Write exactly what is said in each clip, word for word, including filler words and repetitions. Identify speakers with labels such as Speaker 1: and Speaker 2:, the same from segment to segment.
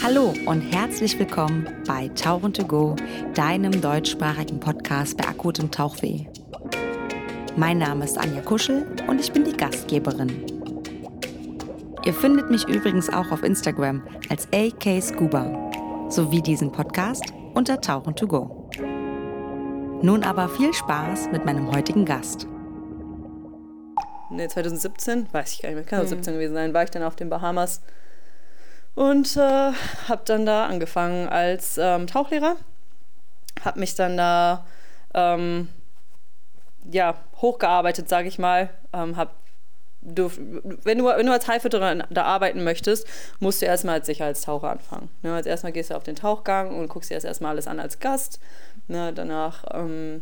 Speaker 1: Hallo und herzlich willkommen bei Tauchen to go, deinem deutschsprachigen Podcast bei akutem Tauchweh. Mein Name ist Anja Kuschel und ich bin die Gastgeberin. Ihr findet mich übrigens auch auf Instagram als A K Scuba sowie diesen Podcast unter Tauchen to go. Nun aber viel Spaß mit meinem heutigen Gast.
Speaker 2: Ne, zwanzig siebzehn, weiß ich gar nicht mehr, kann auch siebzehn gewesen sein, war ich dann auf den Bahamas und äh, habe dann da angefangen als ähm, Tauchlehrer. Habe mich dann da ähm, ja, hochgearbeitet, sage ich mal. Ähm, hab, du, wenn, du, wenn du als Haifischer da arbeiten möchtest, musst du erstmal als Sicherheitstaucher anfangen. Ne, als erstmal gehst du auf den Tauchgang und guckst dir das erstmal alles an als Gast. Ne, danach ähm,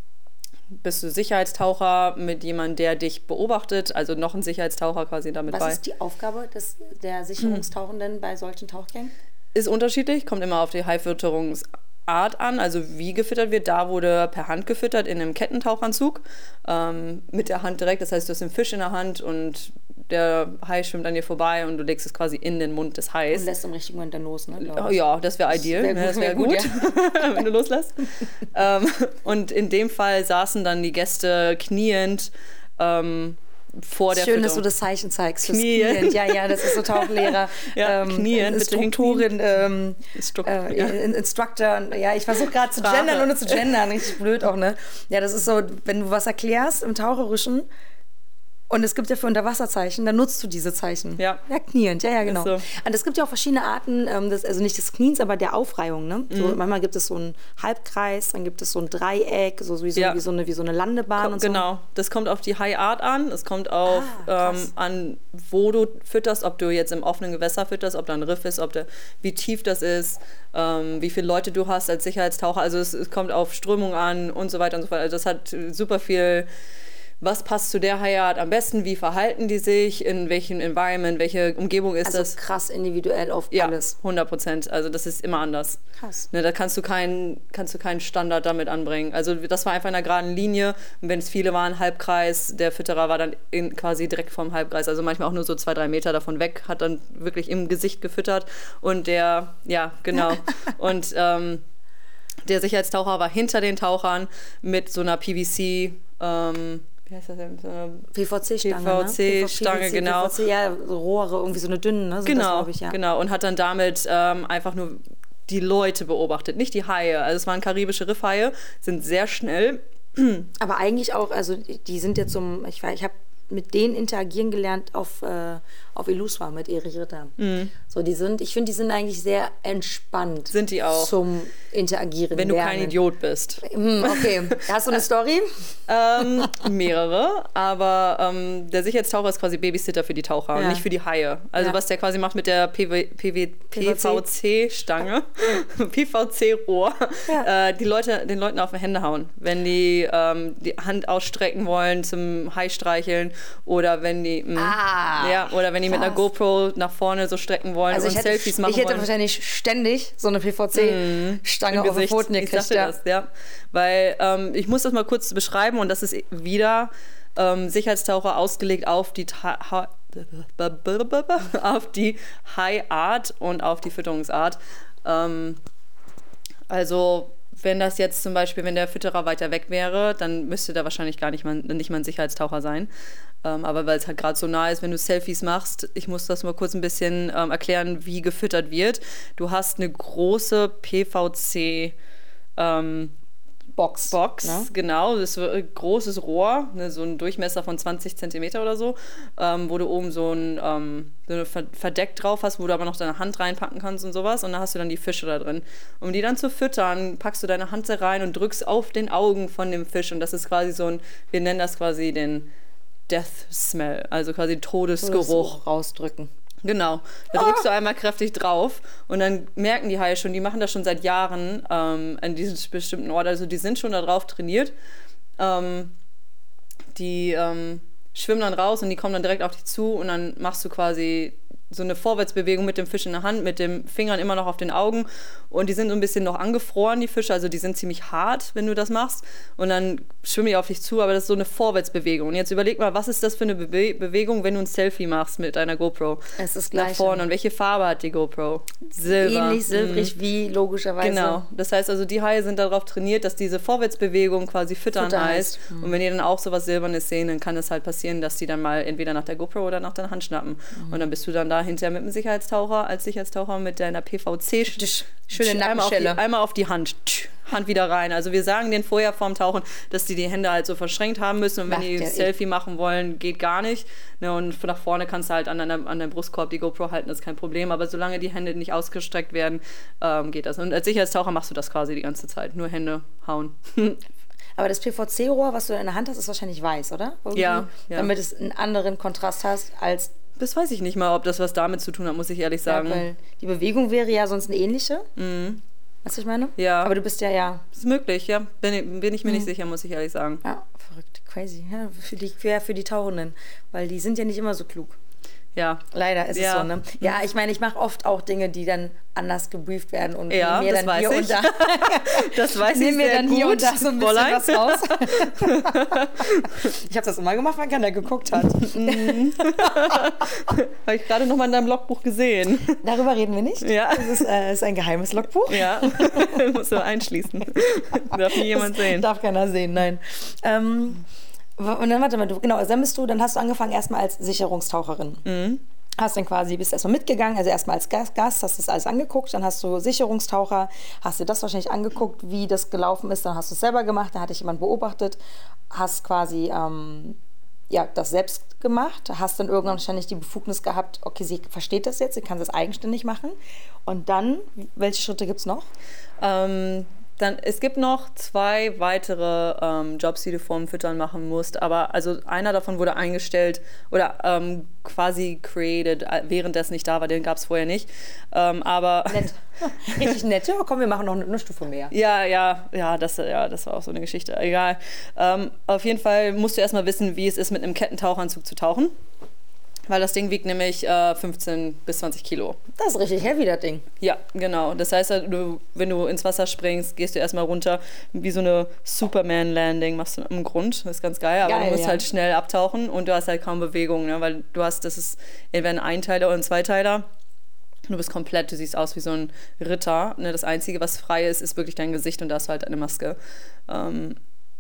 Speaker 2: bist du Sicherheitstaucher mit jemandem, der dich beobachtet, also noch ein Sicherheitstaucher quasi damit bei.
Speaker 1: Was ist die Aufgabe des, der Sicherungstauchenden hm. bei solchen Tauchgängen?
Speaker 2: Ist unterschiedlich, kommt immer auf die Haifütterungsart an, also wie gefüttert wird. Da wurde per Hand gefüttert in einem Kettentauchanzug, ähm, mit der Hand direkt, das heißt, du hast den Fisch in der Hand und der Hai schwimmt an dir vorbei und du legst es quasi in den Mund des Hais.
Speaker 1: Und lässt im richtigen Moment dann los, ne?
Speaker 2: Oh, ja, das wäre ideal, das wäre ne? wär gut, gut ja. wenn du loslässt. ähm, und in dem Fall saßen dann die Gäste kniend ähm, vor der
Speaker 1: Schön,
Speaker 2: Fütterung.
Speaker 1: dass du das Zeichen zeigst.
Speaker 2: Kniend.
Speaker 1: Kniend. Ja, ja, das ist so Tauchlehrer.
Speaker 2: ja,
Speaker 1: ähm,
Speaker 2: Knien,
Speaker 1: Instruktorin, ähm,
Speaker 2: Instru-
Speaker 1: äh,
Speaker 2: ja.
Speaker 1: Instructor. Ja, ich versuche gerade zu gendern, ohne zu gendern. Richtig blöd auch, ne? Ja, das ist so, wenn du was erklärst im Taucherischen, und es gibt ja für Unterwasserzeichen, dann nutzt du diese Zeichen.
Speaker 2: Ja.
Speaker 1: Ja, kniend, ja, ja, genau.
Speaker 2: So.
Speaker 1: Und es gibt ja auch verschiedene Arten, ähm, des, also nicht des Kniens, aber der Aufreihung. Ne? So,
Speaker 2: mhm.
Speaker 1: Manchmal gibt es so einen Halbkreis, dann gibt es so ein Dreieck, so wie so,
Speaker 2: ja.
Speaker 1: wie so, eine, wie so eine Landebahn
Speaker 2: Komm,
Speaker 1: und so.
Speaker 2: Genau, das kommt auf die Haiart an, es kommt auf
Speaker 1: ah,
Speaker 2: ähm, an, wo du fütterst, ob du jetzt im offenen Gewässer fütterst, ob da ein Riff ist, ob der, wie tief das ist, ähm, wie viele Leute du hast als Sicherheitstaucher. Also es, es kommt auf Strömung an und so weiter und so fort. Also das hat super viel. Was passt zu der Haiart am besten? Wie verhalten die sich? In welchem Environment? Welche Umgebung ist
Speaker 1: also
Speaker 2: das?
Speaker 1: Also krass individuell auf
Speaker 2: ja,
Speaker 1: alles.
Speaker 2: hundert Prozent. Also das ist immer anders.
Speaker 1: Krass.
Speaker 2: Ne, da kannst du, keinen, kannst du keinen Standard damit anbringen. Also das war einfach in einer geraden Linie. Und wenn es viele waren, Halbkreis, der Fütterer war dann in, quasi direkt vorm Halbkreis. Also manchmal auch nur so zwei, drei Meter davon weg, hat dann wirklich im Gesicht gefüttert. Und der, ja, genau. und ähm, der Sicherheitstaucher war hinter den Tauchern mit so einer P V C, ähm, wie heißt das denn? So
Speaker 1: P V C-Stange,
Speaker 2: P V C-Stange,
Speaker 1: ne?
Speaker 2: genau.
Speaker 1: P V C, ja, so Rohre, irgendwie so eine dünne, ne?
Speaker 2: Genau,
Speaker 1: das, ich, ja.
Speaker 2: genau. Und hat dann damit ähm, einfach nur die Leute beobachtet, nicht die Haie. Also es waren karibische Riffhaie, sind sehr schnell.
Speaker 1: Aber eigentlich auch, also die sind jetzt zum, ich, ich habe mit denen interagieren gelernt auf, äh, auf Iluswa mit Erich Ritter. Mhm. So, die sind, ich finde, die sind eigentlich sehr entspannt.
Speaker 2: Sind die auch.
Speaker 1: Zum Interagieren.
Speaker 2: Wenn du
Speaker 1: lernen.
Speaker 2: kein Idiot bist.
Speaker 1: Okay. Hast du eine Story?
Speaker 2: ähm, mehrere, aber ähm, der Sicherheitstaucher ist quasi Babysitter für die Taucher ja. und nicht für die Haie. Also ja. was der quasi macht mit der P V C-Stange, P V C-Rohr, ja. äh, die Leute, den Leuten auf die Hände hauen. Wenn die ähm, die Hand ausstrecken wollen zum Hai streicheln oder wenn die mh,
Speaker 1: ah,
Speaker 2: ja, oder wenn die krass. mit einer GoPro nach vorne so strecken wollen
Speaker 1: also
Speaker 2: und
Speaker 1: hätte,
Speaker 2: Selfies machen
Speaker 1: ich hätte
Speaker 2: wollen.
Speaker 1: wahrscheinlich ständig so eine P V C-Stange mhm. auf den Pfoten gekriegt.
Speaker 2: Ich ja. das, ja. Weil ähm, ich muss das mal kurz beschreiben und das ist wieder ähm, Sicherheitstaucher ausgelegt auf die Ta- ha- auf die Haiart und auf die Fütterungsart. Ähm, also wenn das jetzt zum Beispiel, wenn der Fütterer weiter weg wäre, dann müsste da wahrscheinlich gar nicht mal, nicht mal ein Sicherheitstaucher sein. Ähm, aber weil es halt gerade so nah ist, wenn du Selfies machst, ich muss das mal kurz ein bisschen ähm, erklären, wie gefüttert wird. Du hast eine große P V C ähm, Box, Box ne? Genau, das ist ein großes Rohr, ne, so ein Durchmesser von zwanzig Zentimeter oder so, ähm, wo du oben so ein, ähm, so ein Verdeck drauf hast, wo du aber noch deine Hand reinpacken kannst und sowas und dann hast du dann die Fische da drin. Um die dann zu füttern, packst du deine Hand da rein und drückst auf den Augen von dem Fisch und das ist quasi so ein, wir nennen das quasi den Death Smell, also quasi Todesgeruch.
Speaker 1: Todesgeruch rausdrücken.
Speaker 2: Genau, da drückst du einmal kräftig drauf und dann merken die Haie schon, die machen das schon seit Jahren ähm, an diesem bestimmten Ort, also die sind schon da drauf trainiert. Ähm, die ähm, schwimmen dann raus und die kommen dann direkt auf dich zu und dann machst du quasi so eine Vorwärtsbewegung mit dem Fisch in der Hand, mit den Fingern immer noch auf den Augen und die sind so ein bisschen noch angefroren, die Fische, also die sind ziemlich hart, wenn du das machst und dann schwimmen die auf dich zu, aber das ist so eine Vorwärtsbewegung. Und jetzt überleg mal, was ist das für eine Bewe- Bewegung, wenn du ein Selfie machst mit deiner GoPro?
Speaker 1: Es ist
Speaker 2: nach
Speaker 1: gleich.
Speaker 2: vorne. Und welche Farbe hat die GoPro? Silber.
Speaker 1: Ähnlich silbrig
Speaker 2: Mhm.
Speaker 1: wie logischerweise.
Speaker 2: Genau. Das heißt also, die Haie sind darauf trainiert, dass diese Vorwärtsbewegung quasi füttern
Speaker 1: Futter
Speaker 2: heißt.
Speaker 1: heißt. Mhm.
Speaker 2: Und wenn die dann auch so was Silbernes sehen, dann kann es halt passieren, dass die dann mal entweder nach der GoPro oder nach deiner Hand schnappen.
Speaker 1: Mhm.
Speaker 2: Und dann bist du dann da hinterher mit dem Sicherheitstaucher, als Sicherheitstaucher mit deiner P V C.
Speaker 1: Schöne
Speaker 2: einmal auf, die,
Speaker 1: Nackenstelle.
Speaker 2: einmal auf die Hand. Hand wieder rein. Also wir sagen denen vorher vorm Tauchen, dass die die Hände halt so verschränkt haben müssen und wenn
Speaker 1: Macht
Speaker 2: die
Speaker 1: ja
Speaker 2: ein Selfie machen wollen, geht gar nicht. Ne, und nach vorne kannst du halt an deinem, an deinem Brustkorb die GoPro halten, das ist kein Problem. Aber solange die Hände nicht ausgestreckt werden, ähm, geht das. Und als Sicherheitstaucher machst du das quasi die ganze Zeit. Nur Hände hauen.
Speaker 1: Aber das P V C-Rohr, was du in der Hand hast, ist wahrscheinlich weiß, oder? Irgendwie,
Speaker 2: Ja, ja.
Speaker 1: Damit es einen anderen Kontrast hast als...
Speaker 2: Das weiß ich nicht mal, ob das was damit zu tun hat, muss ich ehrlich sagen.
Speaker 1: Ja, weil die Bewegung wäre ja sonst eine ähnliche. Mhm. Weißt du, was ich meine?
Speaker 2: Ja.
Speaker 1: Aber du bist ja, ja...
Speaker 2: Das ist möglich, ja. Bin, bin ich mir nicht sicher, muss ich ehrlich sagen.
Speaker 1: Ja, verrückt, crazy. Ja, für die, quer für die Tauchenden. Weil die sind ja nicht immer so klug.
Speaker 2: Ja.
Speaker 1: Leider ist
Speaker 2: Ja.
Speaker 1: es so, ne? Ja, ich meine, ich mache oft auch Dinge, die dann anders gebrieft werden und
Speaker 2: Ja,
Speaker 1: nehme mir
Speaker 2: das
Speaker 1: dann
Speaker 2: weiß
Speaker 1: hier
Speaker 2: ich.
Speaker 1: und da.
Speaker 2: Das weiß ich
Speaker 1: Nehme mir
Speaker 2: sehr
Speaker 1: dann
Speaker 2: gut,
Speaker 1: hier und da so ein bisschen
Speaker 2: Fräulein.
Speaker 1: was raus. Ich habe das immer gemacht, weil keiner geguckt hat.
Speaker 2: Habe ich gerade noch mal in deinem Logbuch gesehen.
Speaker 1: Darüber reden wir nicht.
Speaker 2: Ja.
Speaker 1: Das ist, äh, ist ein geheimes Logbuch.
Speaker 2: Ja, musst du einschließen. Darf nie jemand
Speaker 1: Das
Speaker 2: sehen.
Speaker 1: Darf keiner sehen, nein. Ähm, und dann, warte mal, du, genau, dann bist du, dann hast du angefangen erstmal als Sicherungstaucherin.
Speaker 2: Mhm.
Speaker 1: Hast dann quasi, bist erstmal mitgegangen, also erstmal als Gast, Gast, hast das alles angeguckt, dann hast du Sicherungstaucher, hast dir das wahrscheinlich angeguckt, wie das gelaufen ist, dann hast du es selber gemacht, dann hatte ich jemanden beobachtet, hast quasi ähm, ja, das selbst gemacht, hast dann irgendwann wahrscheinlich die Befugnis gehabt, okay, sie versteht das jetzt, sie kann das eigenständig machen. Und dann, welche Schritte gibt es noch?
Speaker 2: Ähm, dann, es gibt noch zwei weitere ähm, Jobs, die du vor dem Füttern machen musst, aber also einer davon wurde eingestellt oder ähm, quasi created, während das nicht da war, den gab es vorher nicht. Ähm, aber
Speaker 1: Nett. Richtig nett. Ja, komm, wir machen noch eine, eine Stufe mehr.
Speaker 2: Ja, ja, ja das, ja, das war auch so eine Geschichte. Egal. Ähm, auf jeden Fall musst du erstmal wissen, wie es ist, mit einem Kettentauchanzug zu tauchen. Weil das Ding wiegt nämlich äh, fünfzehn bis zwanzig Kilo.
Speaker 1: Das ist richtig heavy, das Ding.
Speaker 2: Ja, genau. Das heißt, du, wenn du ins Wasser springst, gehst du erstmal runter, wie so eine Superman-Landing machst du im Grund. Das ist ganz geil, aber
Speaker 1: Geil,
Speaker 2: du musst
Speaker 1: ja.
Speaker 2: halt schnell abtauchen und du hast halt kaum Bewegung, ne? Weil du hast, das ist entweder ein Einteiler oder ein Zweiteiler. Du bist komplett, du siehst aus wie so ein Ritter. Ne? Das Einzige, was frei ist, ist wirklich dein Gesicht und da hast du halt eine Maske. Ähm,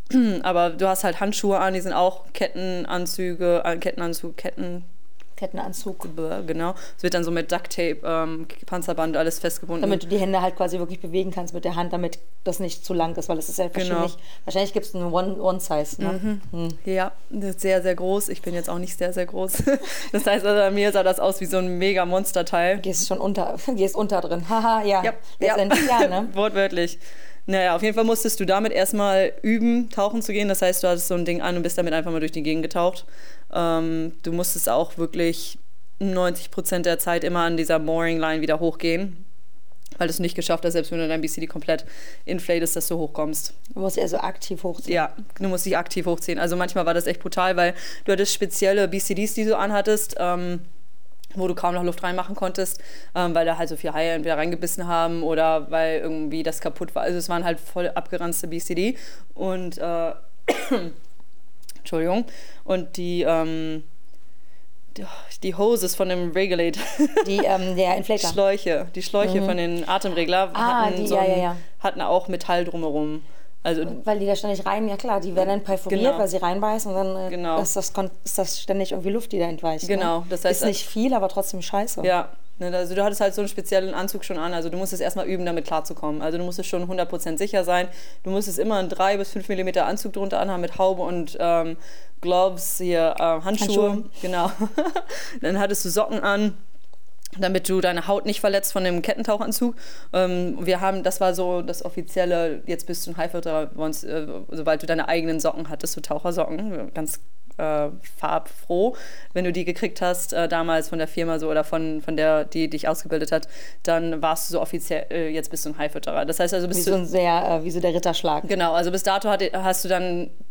Speaker 2: aber du hast halt Handschuhe an, die sind auch Kettenanzüge, äh, Kettenanzug, Ketten...
Speaker 1: Kettenanzug.
Speaker 2: Genau. Es wird dann so mit Ducktape, ähm, Panzerband, alles festgebunden.
Speaker 1: Damit du die Hände halt quasi wirklich bewegen kannst mit der Hand, damit das nicht zu lang ist, weil das ist ja
Speaker 2: Genau.
Speaker 1: wahrscheinlich, wahrscheinlich gibt es einen One-Size. Ne?
Speaker 2: Mhm.
Speaker 1: Hm.
Speaker 2: Ja, das ist sehr, sehr groß. Ich bin jetzt auch nicht sehr, sehr groß. Das heißt, also bei mir sah das aus wie so ein mega Monsterteil.
Speaker 1: Gehst schon unter, gehst unter drin. Haha, ja.
Speaker 2: Ja,
Speaker 1: Letztendlich ja, ja, ne?
Speaker 2: Wortwörtlich. Naja, auf jeden Fall musstest du damit erstmal üben, tauchen zu gehen. Das heißt, du hattest so ein Ding an und bist damit einfach mal durch die Gegend getaucht. Ähm, du musstest auch wirklich neunzig Prozent der Zeit immer an dieser Mooring-Line wieder hochgehen, weil du es nicht geschafft hast, selbst wenn du dein B C D komplett inflatest, dass du hochkommst.
Speaker 1: Du musst eher so aktiv hochziehen.
Speaker 2: Ja, du musst dich aktiv hochziehen. Also manchmal war das echt brutal, weil du hattest spezielle B C Ds, die du anhattest, ähm, wo du kaum noch Luft reinmachen konntest, ähm, weil da halt so viele Haie entweder reingebissen haben oder weil irgendwie das kaputt war. Also es waren halt voll abgeranzte B C D und äh, Entschuldigung. Und die, ähm, die, die Hoses von dem Regulator,
Speaker 1: Die, ähm, der Inflator.
Speaker 2: Schläuche, die Schläuche
Speaker 1: Mhm.
Speaker 2: von den Atemregler
Speaker 1: Ah,
Speaker 2: hatten,
Speaker 1: die,
Speaker 2: so
Speaker 1: ja,
Speaker 2: ein,
Speaker 1: ja, ja.
Speaker 2: hatten auch Metall drumherum. Also
Speaker 1: Weil die da ständig rein, ja klar, die werden dann perforiert,
Speaker 2: Genau.
Speaker 1: weil sie reinbeißen und dann äh,
Speaker 2: Genau.
Speaker 1: ist, das, kon- ist das ständig irgendwie Luft, die da entweicht.
Speaker 2: Genau,
Speaker 1: Ne?
Speaker 2: das heißt-
Speaker 1: ist nicht viel, aber trotzdem scheiße.
Speaker 2: ja, ne, also du hattest halt so einen speziellen Anzug schon an, also du musstest erstmal üben, damit klarzukommen. Also du musstest schon hundert Prozent sicher sein. Du musstest immer einen drei bis fünf Millimeter Anzug drunter anhaben mit Haube und ähm, Gloves, hier äh, Handschuhe.
Speaker 1: Handschuhe.
Speaker 2: Genau. Dann hattest du Socken an, damit du deine Haut nicht verletzt von dem Kettentauchanzug. Ähm, wir haben, das war so das offizielle, jetzt bist du ein Haifilter, äh, sobald du deine eigenen Socken hattest, so Tauchersocken, ganz äh, farbfroh, wenn du die gekriegt hast, äh, damals von der Firma so oder von, von der, die dich ausgebildet hat, dann warst du so offiziell, äh, jetzt bist du ein Haifilterer. Das heißt also,
Speaker 1: Wie
Speaker 2: bist
Speaker 1: so
Speaker 2: du...
Speaker 1: ein sehr, äh, wie so der Ritterschlag.
Speaker 2: Genau, also bis dato hat, hast du dann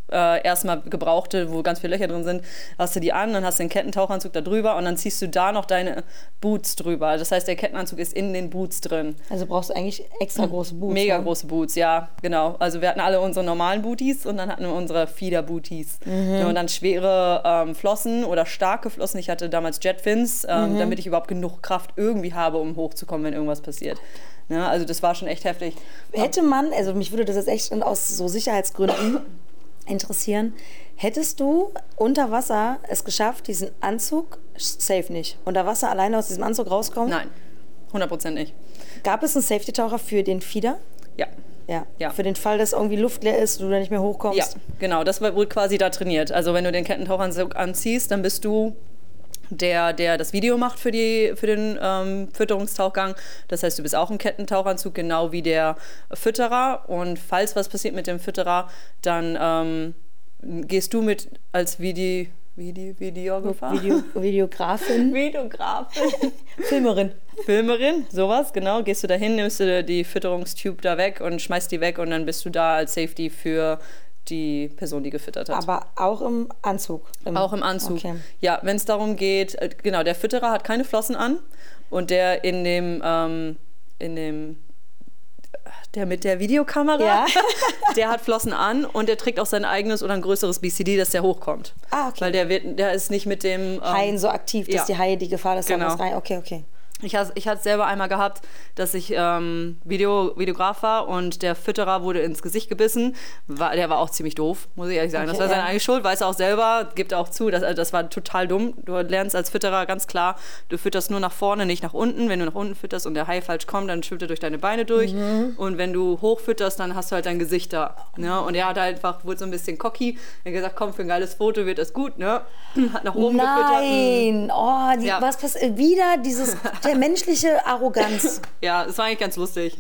Speaker 2: äh, erstmal gebrauchte, wo ganz viele Löcher drin sind, hast du die an, dann hast du den Kettentauchanzug da drüber und dann ziehst du da noch deine Boots drüber. Das heißt, der Kettenanzug ist in den Boots drin.
Speaker 1: Also brauchst du eigentlich extra große Boots.
Speaker 2: Mega
Speaker 1: ne?
Speaker 2: große Boots, ja, genau. Also wir hatten alle unsere normalen Booties und dann hatten wir unsere Feeder-Booties. Mhm. Ja, und dann schwere ähm, Flossen oder starke Flossen. Ich hatte damals Jetfins, ähm, mhm. damit ich überhaupt genug Kraft irgendwie habe, um hochzukommen, wenn irgendwas passiert. Ja, also das war schon echt heftig.
Speaker 1: Hätte man, also mich würde das jetzt echt aus so Sicherheitsgründen interessieren, hättest du unter Wasser es geschafft, diesen Anzug, safe nicht, unter Wasser alleine aus diesem Anzug rauskommen?
Speaker 2: Nein, hundert Prozent nicht.
Speaker 1: Gab es einen Safety-Taucher für den Feeder?
Speaker 2: Ja.
Speaker 1: Ja.
Speaker 2: ja,
Speaker 1: für den Fall, dass irgendwie Luft leer ist, du da nicht mehr hochkommst?
Speaker 2: Ja, genau, das wurde quasi da trainiert. Also wenn du den Kettentauchanzug anziehst, dann bist du der, der das Video macht für, die, für den ähm, Fütterungstauchgang. Das heißt, du bist auch im Kettentauchanzug, genau wie der Fütterer. Und falls was passiert mit dem Fütterer, dann ähm, gehst du mit als Vidi, Vidi, Videografin?
Speaker 1: Video, Videografin.
Speaker 2: Videografin.
Speaker 1: Filmerin.
Speaker 2: Filmerin, sowas, genau. Gehst du dahin, nimmst du die Fütterungstube da weg und schmeißt die weg und dann bist du da als Safety für die Person, die gefüttert hat.
Speaker 1: Aber auch im Anzug? Im
Speaker 2: auch im Anzug.
Speaker 1: Okay.
Speaker 2: Ja, wenn es darum geht, genau, der Fütterer hat keine Flossen an und der in dem, ähm, in dem, der mit der Videokamera,
Speaker 1: ja.
Speaker 2: der hat Flossen an und der trägt auch sein eigenes oder ein größeres B C D, dass der hochkommt.
Speaker 1: Ah, okay.
Speaker 2: Weil der wird, der ist nicht mit dem ähm,
Speaker 1: Haien so aktiv, dass
Speaker 2: ja.
Speaker 1: die Haie die Gefahr, dass
Speaker 2: genau.
Speaker 1: da was rein. Okay, okay.
Speaker 2: Ich hatte ich es selber einmal gehabt, dass ich ähm, Video, Videograf war und der Fütterer wurde ins Gesicht gebissen. War, der war auch ziemlich doof, muss ich ehrlich sagen. Okay, das war seine ja. eigene Schuld, weiß er auch selber, gibt auch zu. Das, also das war total dumm. Du lernst als Fütterer ganz klar, du fütterst nur nach vorne, nicht nach unten. Wenn du nach unten fütterst und der Hai falsch kommt, dann schwimmt er durch deine Beine durch. Mhm. Und wenn du hoch fütterst, dann hast du halt dein Gesicht da. Ne? Und er hat halt einfach, wurde so ein bisschen cocky. Er hat gesagt, komm, für ein geiles Foto wird das gut. Ne? Hat nach oben
Speaker 1: Nein.
Speaker 2: gefüttert.
Speaker 1: Nein, oh, die,
Speaker 2: ja.
Speaker 1: was passiert? Wieder dieses, der menschliche Arroganz.
Speaker 2: Ja, es war eigentlich ganz lustig,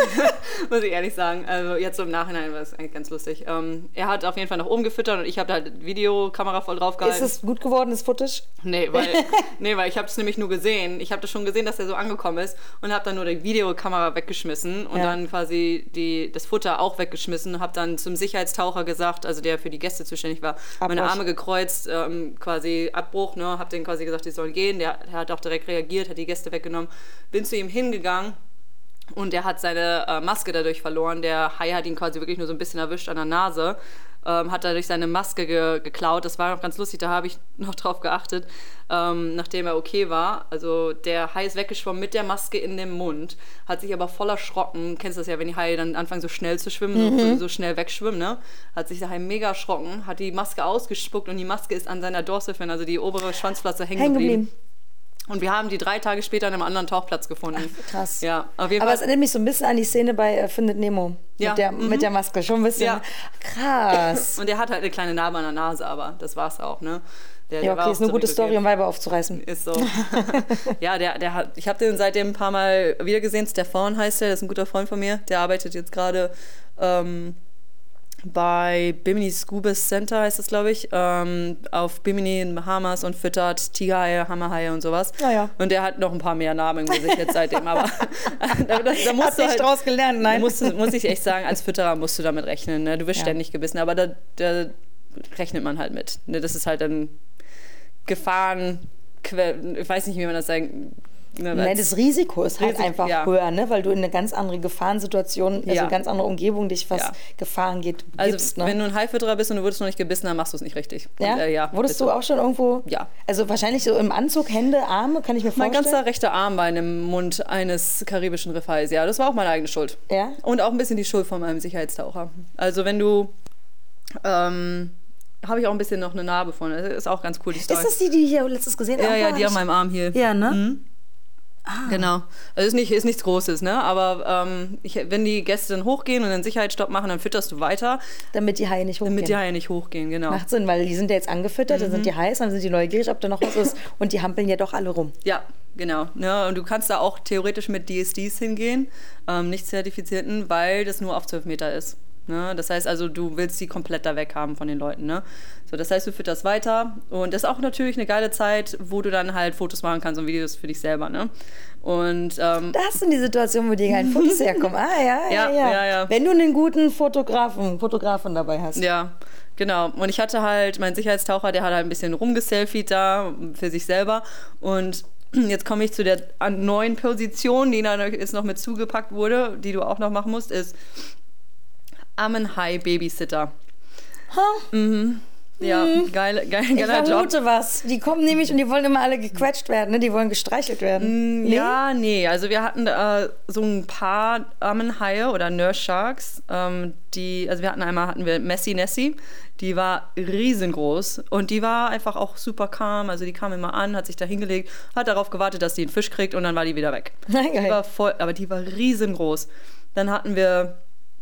Speaker 2: muss ich ehrlich sagen. Also jetzt so im Nachhinein war es eigentlich ganz lustig. Ähm, er hat auf jeden Fall nach oben gefüttert und ich habe da halt Videokamera voll drauf gehalten.
Speaker 1: Ist es gut geworden, das Footage?
Speaker 2: Nee, weil, nee, weil ich habe es nämlich nur gesehen. Ich habe das schon gesehen, dass er so angekommen ist und habe dann nur die Videokamera weggeschmissen und ja. dann quasi die, das Futter auch weggeschmissen. Habe dann zum Sicherheitstaucher gesagt, also der für die Gäste zuständig war, Abbruch. Meine Arme gekreuzt, ähm, quasi Abbruch, ne, habe denen quasi gesagt, die sollen gehen. Der, der hat auch direkt reagiert, hat die Gäste weggenommen. Bin zu ihm hingegangen und er hat seine äh, Maske dadurch verloren. Der Hai hat ihn quasi wirklich nur so ein bisschen erwischt an der Nase, ähm, hat dadurch seine Maske ge geklaut. Das war noch ganz lustig, da habe ich noch drauf geachtet, ähm, nachdem er okay war. Also der Hai ist weggeschwommen mit der Maske in dem Mund, hat sich aber voll erschrocken. Kennst du das ja, wenn die Haie dann anfangen so schnell zu schwimmen, mhm. so, so schnell wegschwimmen, ne? Hat sich der Hai mega erschrocken, hat die Maske ausgespuckt und die Maske ist an seiner Dorsifin, also die obere Schwanzflosse, hängen
Speaker 1: Häng
Speaker 2: geblieben.
Speaker 1: geblieben.
Speaker 2: Und wir haben die drei Tage später an einem anderen Tauchplatz gefunden.
Speaker 1: Ach, krass.
Speaker 2: Ja, auf jeden
Speaker 1: Aber
Speaker 2: Fall.
Speaker 1: es erinnert mich so ein bisschen an die Szene bei äh, Findet Nemo.
Speaker 2: Ja.
Speaker 1: Mit, der,
Speaker 2: mhm.
Speaker 1: mit der Maske. Schon ein bisschen.
Speaker 2: Ja.
Speaker 1: Krass.
Speaker 2: Und der hat halt eine kleine Narbe an der Nase, aber das war's auch, ne? Der,
Speaker 1: ja, okay, ist eine gute Story, um Weiber aufzureißen.
Speaker 2: Ist so. Ja, der, der hat, ich habe den seitdem ein paar Mal wieder gesehen. Stefan heißt der, das ist ein guter Freund von mir. Der arbeitet jetzt gerade ähm, bei Bimini Scuba Center, heißt das, glaube ich, ähm, auf Bimini in Bahamas und füttert Tigerhaie, Hammerhaie und sowas.
Speaker 1: Ja, ja.
Speaker 2: Und der hat noch ein paar mehr Namen im Gesicht jetzt seitdem, aber da, da, da musst
Speaker 1: Hast
Speaker 2: du
Speaker 1: nicht
Speaker 2: halt,
Speaker 1: draus gelernt, nein.
Speaker 2: Muss, muss ich echt sagen, als Fütterer musst du damit rechnen. Ne? Du wirst ja. ständig gebissen, aber da, da rechnet man halt mit. Ne? Das ist halt ein Gefahren, ich weiß nicht, wie man das sagen. Ne,
Speaker 1: Nein, das Risiko ist halt
Speaker 2: Risik,
Speaker 1: einfach
Speaker 2: ja.
Speaker 1: höher, ne? Weil du in eine ganz andere Gefahrensituation, also
Speaker 2: ja.
Speaker 1: eine ganz andere Umgebung dich, was
Speaker 2: ja.
Speaker 1: Gefahren geht,
Speaker 2: also,
Speaker 1: gibst. Ne?
Speaker 2: Wenn du ein Haifütterer bist und du wurdest noch nicht gebissen, dann machst du es nicht richtig.
Speaker 1: Ja?
Speaker 2: Und, äh, ja
Speaker 1: Wurdest du auch schon irgendwo?
Speaker 2: Ja.
Speaker 1: Also wahrscheinlich so im Anzug, Hände, Arme, kann ich mir vorstellen?
Speaker 2: Mein ganzer rechter Arm war in dem Mund eines karibischen Riffhais. Ja, das war auch meine eigene Schuld.
Speaker 1: Ja?
Speaker 2: Und auch ein bisschen die Schuld von meinem Sicherheitstaucher. Also wenn du... Ähm, habe ich auch ein bisschen noch eine Narbe von. Das ist auch ganz cool, die Story.
Speaker 1: Ist das die, die ich hier letztes gesehen habe?
Speaker 2: Ja, ja, die an meinem Arm hier.
Speaker 1: Ja, ne?
Speaker 2: Mhm. Ah. Genau. Also ist, nicht, ist nichts Großes, ne? Aber ähm, ich, wenn die Gäste dann hochgehen und einen Sicherheitsstopp machen, dann fütterst du weiter.
Speaker 1: Damit die Haie nicht hochgehen.
Speaker 2: Damit die Haie nicht hochgehen, genau.
Speaker 1: Macht Sinn, weil die sind ja jetzt angefüttert, mhm. dann sind die heiß, dann sind die neugierig, ob da noch was ist. Und die hampeln ja doch alle rum.
Speaker 2: Ja, genau. Ne? Und du kannst da auch theoretisch mit D S Ds hingehen, ähm, nicht zertifizierten, weil das nur auf zwölf Meter ist. Ne? Das heißt also, du willst sie komplett da weg haben von den Leuten. Ne? So, das heißt, du fütterst weiter und das ist auch natürlich eine geile Zeit, wo du dann halt Fotos machen kannst und Videos für dich selber. Ne? Und, ähm,
Speaker 1: da hast du die Situation, wo dir geilen Fotos herkommen. Ah, ja, ja,
Speaker 2: ja,
Speaker 1: ja.
Speaker 2: ja, ja.
Speaker 1: Wenn du einen guten Fotografen, Fotografen dabei hast.
Speaker 2: Ja, genau. Und ich hatte halt, mein Sicherheitstaucher, der hat halt ein bisschen rumgeselfied da für sich selber und jetzt komme ich zu der neuen Position, die dann jetzt noch mit zugepackt wurde, die du auch noch machen musst, ist Ammenhai-Babysitter.
Speaker 1: Huh?
Speaker 2: Mhm. Ja,
Speaker 1: hm.
Speaker 2: geil, geil,
Speaker 1: ich
Speaker 2: geiler Job.
Speaker 1: Ich vermute was. Die kommen nämlich und die wollen immer alle gequetscht werden, ne? Die wollen gestreichelt werden.
Speaker 2: Mm, nee? Ja, nee. Also wir hatten äh, so ein paar Ammenhaie oder Nurse Sharks. Ähm, die, also wir hatten einmal hatten wir Messi Nessie, die war riesengroß und die war einfach auch super calm. Also die kam immer an, hat sich da hingelegt, hat darauf gewartet, dass die einen Fisch kriegt und dann war die wieder weg. Die war voll, aber die war riesengroß. Dann hatten wir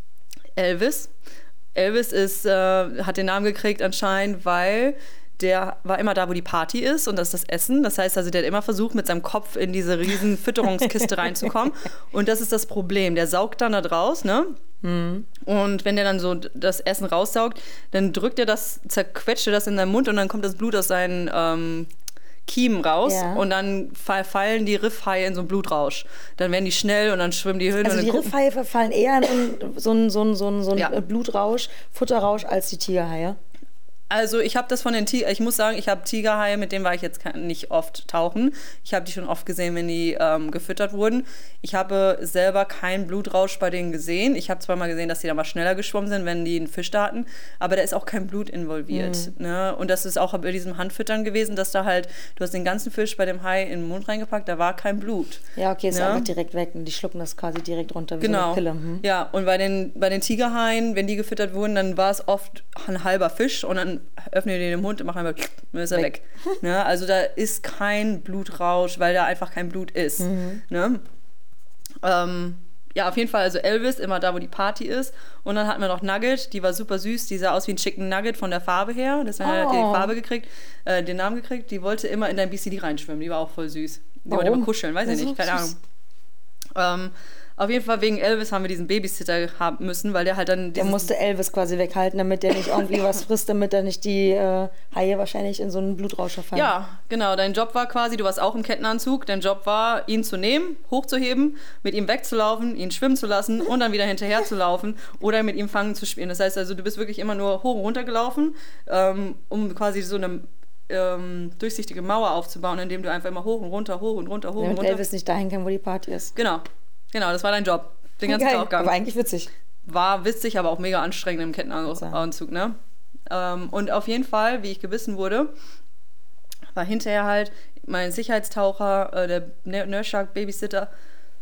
Speaker 2: Elvis. Elvis ist, äh, hat den Namen gekriegt anscheinend, weil der war immer da, wo die Party ist und das ist das Essen. Das heißt also, der hat immer versucht, mit seinem Kopf in diese riesen Fütterungskiste reinzukommen. Und das ist das Problem. Der saugt dann da draus, ne? Mhm. Und wenn der dann so das Essen raussaugt, dann drückt er das, zerquetscht er das in seinen Mund und dann kommt das Blut aus seinen ähm, Kiemen raus ja. Und dann fallen die Riffhaie in so einen Blutrausch. Dann werden die schnell und dann schwimmen die hin.
Speaker 1: Also
Speaker 2: und
Speaker 1: die Riffhaie verfallen eher in so einen so so ein, so ein ja. Blutrausch, Futterrausch als die Tigerhaie?
Speaker 2: Also ich habe das von den Tiger, ich muss sagen, ich habe Tigerhaie, mit denen war ich jetzt nicht oft tauchen. Ich habe die schon oft gesehen, wenn die ähm, gefüttert wurden. Ich habe selber keinen Blutrausch bei denen gesehen. Ich habe zwar mal gesehen, dass die da mal schneller geschwommen sind, wenn die einen Fisch da hatten, aber da ist auch kein Blut involviert. Mhm. Ne? Und das ist auch bei diesem Handfüttern gewesen, dass da halt, du hast den ganzen Fisch bei dem Hai in den Mund reingepackt, da war kein Blut.
Speaker 1: Ja, okay, ist
Speaker 2: ja?
Speaker 1: einfach direkt weg und die schlucken das quasi direkt runter wie
Speaker 2: genau.
Speaker 1: so eine Pille. Mhm.
Speaker 2: Ja, und bei den, bei den Tigerhaien, wenn die gefüttert wurden, dann war es oft ein halber Fisch und dann öffnen die den Mund und machen einfach, dann ist er weg. weg. Ne? Also da ist kein Blutrausch, weil da einfach kein Blut ist. Mhm. Ne? Ähm, ja, auf jeden Fall, also Elvis, immer da, wo die Party ist. Und dann hatten wir noch Nugget, die war super süß, die sah aus wie ein Chicken Nugget von der Farbe her. Deswegen oh. hat die Farbe gekriegt, äh, den Namen gekriegt. Die wollte immer in dein B C D reinschwimmen, die war auch voll süß. Die Warum? wollte immer kuscheln, weiß ich nicht, keine süß. Ahnung. Ähm, Auf jeden Fall wegen Elvis haben wir diesen Babysitter haben müssen, weil der halt dann...
Speaker 1: Der musste Elvis quasi weghalten, damit der nicht irgendwie was frisst, damit er nicht die äh, Haie wahrscheinlich in so einen Blutrausch verfallen.
Speaker 2: Ja, genau. Dein Job war quasi, du warst auch im Kettenanzug, dein Job war, ihn zu nehmen, hochzuheben, mit ihm wegzulaufen, ihn schwimmen zu lassen und dann wieder hinterher zu laufen oder mit ihm fangen zu spielen. Das heißt also, du bist wirklich immer nur hoch und runter gelaufen, ähm, um quasi so eine... Ähm, durchsichtige Mauer aufzubauen, indem du einfach immer hoch und runter, hoch und runter, hoch
Speaker 1: ja,
Speaker 2: und runter.
Speaker 1: Damit Elvis nicht dahin kann, wo die Party ist.
Speaker 2: Genau. Genau, das war dein Job. Den ganzen
Speaker 1: Geil,
Speaker 2: Tauchgang.
Speaker 1: aber eigentlich witzig.
Speaker 2: War witzig, aber auch mega anstrengend im Kettenanzug, ne? Ähm, und auf jeden Fall, wie ich gebissen wurde, war hinterher halt mein Sicherheitstaucher, äh, der Nurse Shark Babysitter.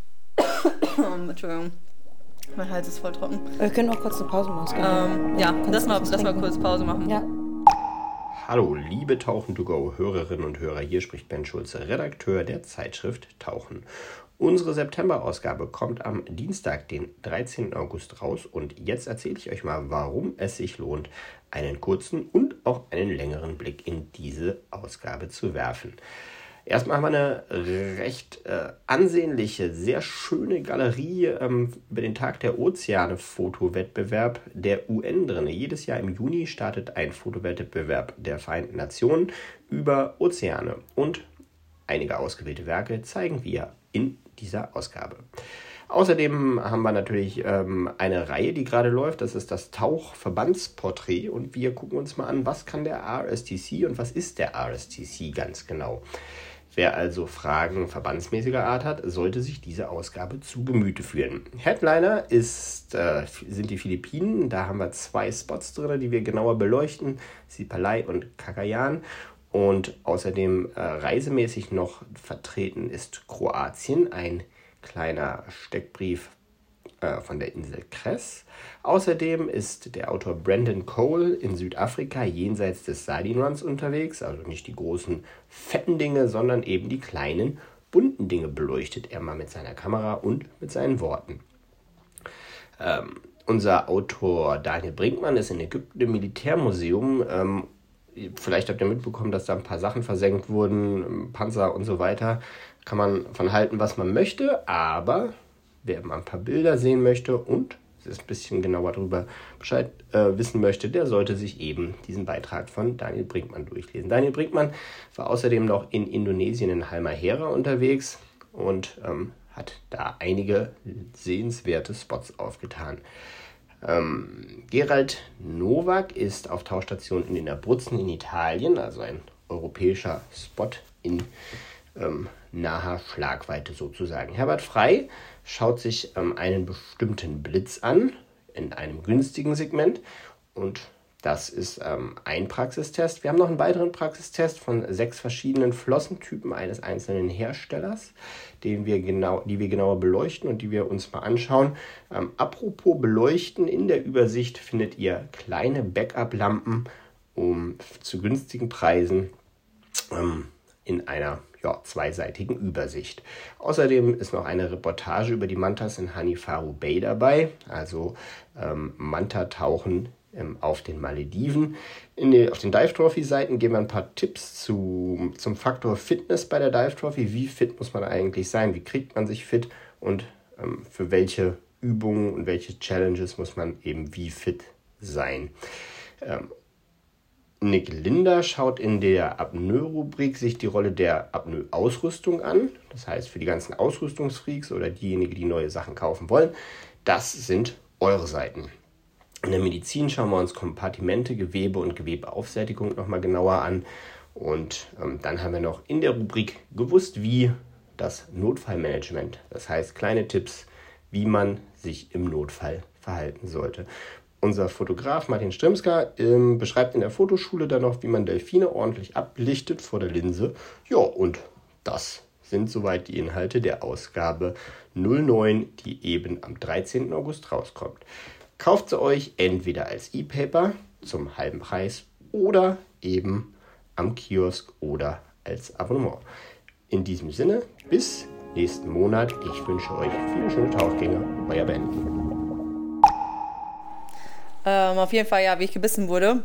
Speaker 2: Entschuldigung. Mein Hals ist voll trocken.
Speaker 1: Wir können auch kurz eine Pause machen.
Speaker 2: Ähm, ja, lass mal, lass mal kurz Pause machen.
Speaker 1: Ja.
Speaker 3: Hallo, liebe Tauchen to go Hörerinnen und Hörer, hier spricht Ben Schulze, Redakteur der Zeitschrift Tauchen. Unsere September-Ausgabe kommt am Dienstag, den dreizehnten August raus und jetzt erzähle ich euch mal, warum es sich lohnt, einen kurzen und auch einen längeren Blick in diese Ausgabe zu werfen. Erstmal haben wir eine recht äh, ansehnliche, sehr schöne Galerie ähm, über den Tag der Ozeane-Fotowettbewerb der U N drin. Jedes Jahr im Juni startet ein Fotowettbewerb der Vereinten Nationen über Ozeane. Und einige ausgewählte Werke zeigen wir in dieser Ausgabe. Außerdem haben wir natürlich ähm, eine Reihe, die gerade läuft. Das ist das Tauchverbandsporträt. Und wir gucken uns mal an, was kann der R S T C und was ist der R S T C ganz genau. Wer also Fragen verbandsmäßiger Art hat, sollte sich diese Ausgabe zu Gemüte führen. Headliner ist, äh, sind die Philippinen. Da haben wir zwei Spots drin, die wir genauer beleuchten. Sipalay und Cagayan. Und außerdem äh, reisemäßig noch vertreten ist Kroatien, ein kleiner Steckbrief äh, von der Insel Kres. Außerdem ist der Autor Brandon Cole in Südafrika jenseits des Sardinruns unterwegs, also nicht die großen fetten Dinge, sondern eben die kleinen bunten Dinge beleuchtet er mal mit seiner Kamera und mit seinen Worten. Ähm, unser Autor Daniel Brinkmann ist in Ägypten im Militärmuseum. Ähm, vielleicht habt ihr mitbekommen, dass da ein paar Sachen versenkt wurden, Panzer und so weiter. Kann man von halten, was man möchte, aber wer mal ein paar Bilder sehen möchte und das ein bisschen genauer darüber Bescheid äh, wissen möchte, der sollte sich eben diesen Beitrag von Daniel Brinkmann durchlesen. Daniel Brinkmann war außerdem noch in Indonesien in Halmahera unterwegs und ähm, hat da einige sehenswerte Spots aufgetan. Ähm, Gerald Nowak ist auf Tauchstation in den Abruzzen in Italien, also ein europäischer Spot in ähm, naher Schlagweite sozusagen. Herbert Frey schaut sich ähm, einen bestimmten Blitz an, in einem günstigen Segment, und das ist ähm, ein Praxistest. Wir haben noch einen weiteren Praxistest von sechs verschiedenen Flossentypen eines einzelnen Herstellers, den wir genau, die wir genauer beleuchten und die wir uns mal anschauen. Ähm, apropos beleuchten, in der Übersicht findet ihr kleine Backup-Lampen um, zu günstigen Preisen ähm, in einer ja, zweiseitigen Übersicht. Außerdem ist noch eine Reportage über die Mantas in Hanifaru Bay dabei, also ähm, Manta-Tauchen ähm, auf den Malediven. In die, auf den Dive Trophy-Seiten geben wir ein paar Tipps zu, zum Faktor Fitness bei der Dive Trophy. Wie fit muss man eigentlich sein? Wie kriegt man sich fit? Und ähm, für welche Übungen und welche Challenges muss man eben wie fit sein? Ähm, Nick Linder schaut in der Apnoe-Rubrik sich die Rolle der Apnoe-Ausrüstung an. Das heißt, für die ganzen Ausrüstungsfreaks oder diejenigen, die neue Sachen kaufen wollen, das sind eure Seiten. In der Medizin schauen wir uns Kompartimente, Gewebe und Gewebeaufsättigung nochmal genauer an. Und ähm, dann haben wir noch in der Rubrik gewusst wie das Notfallmanagement. Das heißt, kleine Tipps, wie man sich im Notfall verhalten sollte. Unser Fotograf Martin Strimska ähm, beschreibt in der Fotoschule dann noch, wie man Delfine ordentlich ablichtet vor der Linse. Ja, und das sind soweit die Inhalte der Ausgabe null neun, die eben am dreizehnten August rauskommt. Kauft sie euch entweder als E-Paper zum halben Preis oder eben am Kiosk oder als Abonnement. In diesem Sinne, bis nächsten Monat. Ich wünsche euch viele schöne Tauchgänge. Euer Ben.
Speaker 2: Ähm, auf jeden Fall, ja, wie ich gebissen wurde.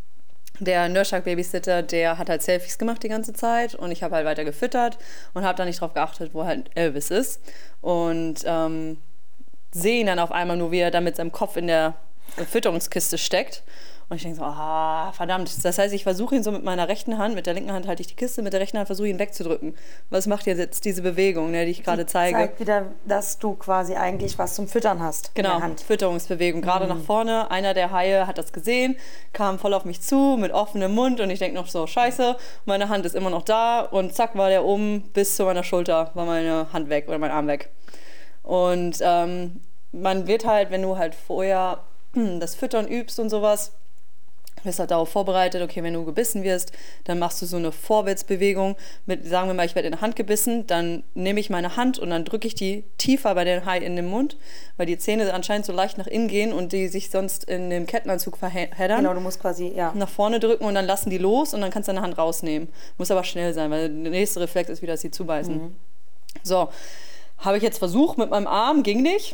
Speaker 2: Der Nurshak-Babysitter, der hat halt Selfies gemacht die ganze Zeit und ich habe halt weiter gefüttert und habe dann nicht drauf geachtet, wo halt Elvis ist. Und ähm, sehe ihn dann auf einmal nur, wie er da mit seinem Kopf in der Fütterungskiste steckt. Und ich denke so, ah, verdammt. Das heißt, ich versuche ihn so mit meiner rechten Hand, mit der linken Hand halte ich die Kiste, mit der rechten Hand versuche ich ihn wegzudrücken. Was macht jetzt diese Bewegung, ne, die ich gerade zeige?
Speaker 1: Zeigt wieder, dass du quasi eigentlich was zum Füttern hast.
Speaker 2: Genau,
Speaker 1: in der Hand.
Speaker 2: Fütterungsbewegung, gerade mhm. nach vorne. Einer der Haie hat das gesehen, kam voll auf mich zu mit offenem Mund und ich denke noch so, scheiße, meine Hand ist immer noch da und zack war der oben bis zu meiner Schulter, war meine Hand weg oder mein Arm weg. Und ähm, man wird halt, wenn du halt vorher das Füttern übst und sowas, bist halt darauf vorbereitet, okay, wenn du gebissen wirst, dann machst du so eine Vorwärtsbewegung mit, sagen wir mal, ich werde in der Hand gebissen, dann nehme ich meine Hand und dann drücke ich die tiefer bei den Hai in den Mund, weil die Zähne anscheinend so leicht nach innen gehen und die sich sonst in dem Kettenanzug verheddern.
Speaker 1: Genau, du musst quasi, ja.
Speaker 2: Nach vorne drücken und dann lassen die los und dann kannst du deine Hand rausnehmen. Muss aber schnell sein, weil der nächste Reflex ist wieder, dass sie zubeißen. Mhm. So, habe ich jetzt versucht mit meinem Arm, ging nicht.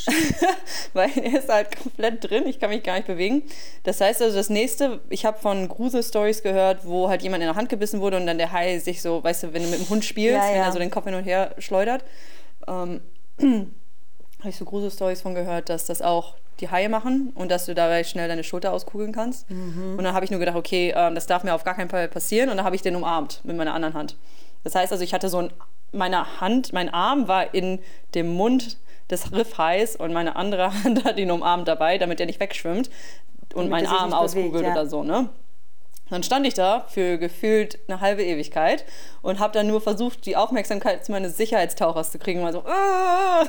Speaker 2: Weil er ist halt komplett drin, ich kann mich gar nicht bewegen. Das heißt also, das nächste, ich habe von Grusel-Stories gehört, wo halt jemand in der Hand gebissen wurde und dann der Hai sich so, weißt du, wenn du mit dem Hund spielst, ja, ja. wenn er so den Kopf hin und her schleudert, ähm, habe ich so Grusel-Stories von gehört, dass das auch die Haie machen und dass du dabei schnell deine Schulter auskugeln kannst. Mhm. Und dann habe ich nur gedacht, okay, ähm, das darf mir auf gar keinen Fall passieren und dann habe ich den umarmt mit meiner anderen Hand. Das heißt also, ich hatte so ein, meine Hand, mein Arm war in dem Mund des Riffhais und meine andere Hand hat ihn umarmt dabei, damit er nicht wegschwimmt und mein Arm auskugelt ja. oder so, ne? Dann stand ich da für gefühlt eine halbe Ewigkeit und habe dann nur versucht, die Aufmerksamkeit meines Sicherheitstauchers zu kriegen, mal so, ah!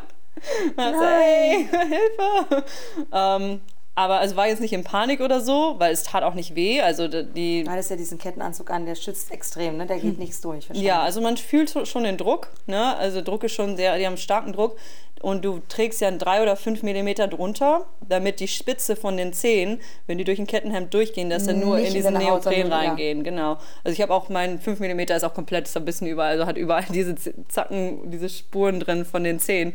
Speaker 2: Also, hey, Hilfe! Ähm, aber es war jetzt nicht in Panik oder so, weil es tat auch nicht weh. Also die
Speaker 1: Weil es ja diesen Kettenanzug an, der schützt extrem, ne? Der geht hm. nichts durch.
Speaker 2: Ja, also man fühlt schon den Druck, ne? Also Druck ist schon sehr, die haben starken Druck. Und du trägst ja einen drei oder fünf Millimeter drunter, damit die Spitze von den Zehen, wenn die durch ein Kettenhemd durchgehen, dass dann nur nicht in diesen Neopren reingehen. Ja. Genau. Also ich habe auch, mein fünf Millimeter ist auch komplett zerbissen überall, also hat überall diese Zacken, diese Spuren drin von den Zehen.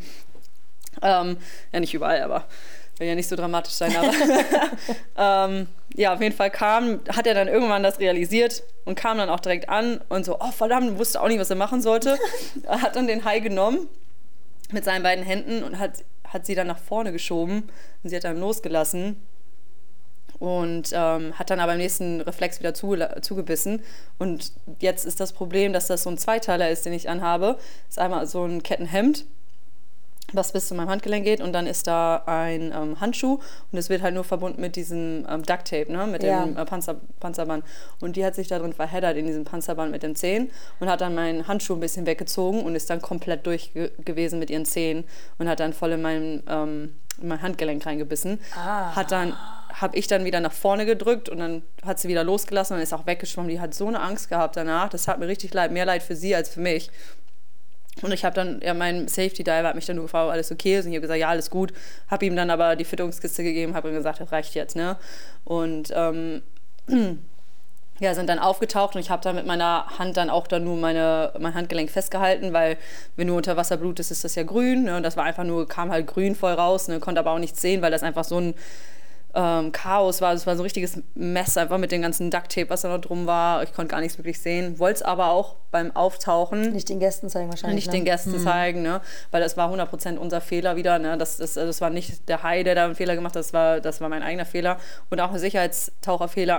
Speaker 2: Ähm, ja, nicht überall, aber will ja nicht so dramatisch sein, aber ähm, ja, auf jeden Fall kam, hat er dann irgendwann das realisiert und kam dann auch direkt an und so, oh verdammt, wusste auch nicht, was er machen sollte. Er hat dann den Hai genommen mit seinen beiden Händen und hat, hat sie dann nach vorne geschoben und sie hat dann losgelassen. Und ähm, hat dann aber im nächsten Reflex wieder zu, zugebissen. Und jetzt ist das Problem, dass das so ein Zweiteiler ist, den ich anhabe. Das ist einmal so ein Kettenhemd, was bis zu meinem Handgelenk geht. Und dann ist da ein ähm, Handschuh. Und es wird halt nur verbunden mit diesem ähm, Duct-Tape, ne? Mit
Speaker 1: Ja.
Speaker 2: dem äh, Panzer, Panzerband. Und die hat sich da drin verheddert in diesem Panzerband mit den Zehen. Und hat dann meinen Handschuh ein bisschen weggezogen und ist dann komplett durch ge- gewesen mit ihren Zehen. Und hat dann voll in mein, ähm, in mein Handgelenk reingebissen.
Speaker 1: Ah.
Speaker 2: Hat dann... habe ich dann wieder nach vorne gedrückt und dann hat sie wieder losgelassen und ist auch weggeschwommen. Die hat so eine Angst gehabt danach. Das hat mir richtig leid, mehr Leid für sie als für mich. Und ich habe dann, ja, mein Safety Diver hat mich dann nur gefragt, ob alles okay ist. Und ich habe gesagt, ja, alles gut. Habe ihm dann aber die Fütterungskiste gegeben, habe ihm gesagt, das reicht jetzt, ne? Und ähm, ja, sind dann aufgetaucht und ich habe dann mit meiner Hand dann auch dann nur meine, mein Handgelenk festgehalten, weil wenn du unter Wasser blutest, ist das ja grün. Ne? Und das war einfach nur, kam halt grün voll raus, ne? Konnte aber auch nichts sehen, weil das einfach so ein Ähm, Chaos war. Es war so ein richtiges Mess einfach mit dem ganzen Ducktape, was da noch drum war. Ich konnte gar nichts wirklich sehen. Wollte es aber auch beim Auftauchen
Speaker 1: Nicht den Gästen zeigen wahrscheinlich.
Speaker 2: nicht
Speaker 1: ne?
Speaker 2: den Gästen
Speaker 1: Hm.
Speaker 2: zeigen, ne? Weil das war hundert Prozent unser Fehler wieder. Ne? Das, das, das war nicht der Hai, der da einen Fehler gemacht hat, das war, das war mein eigener Fehler und auch ein Sicherheitstaucherfehler.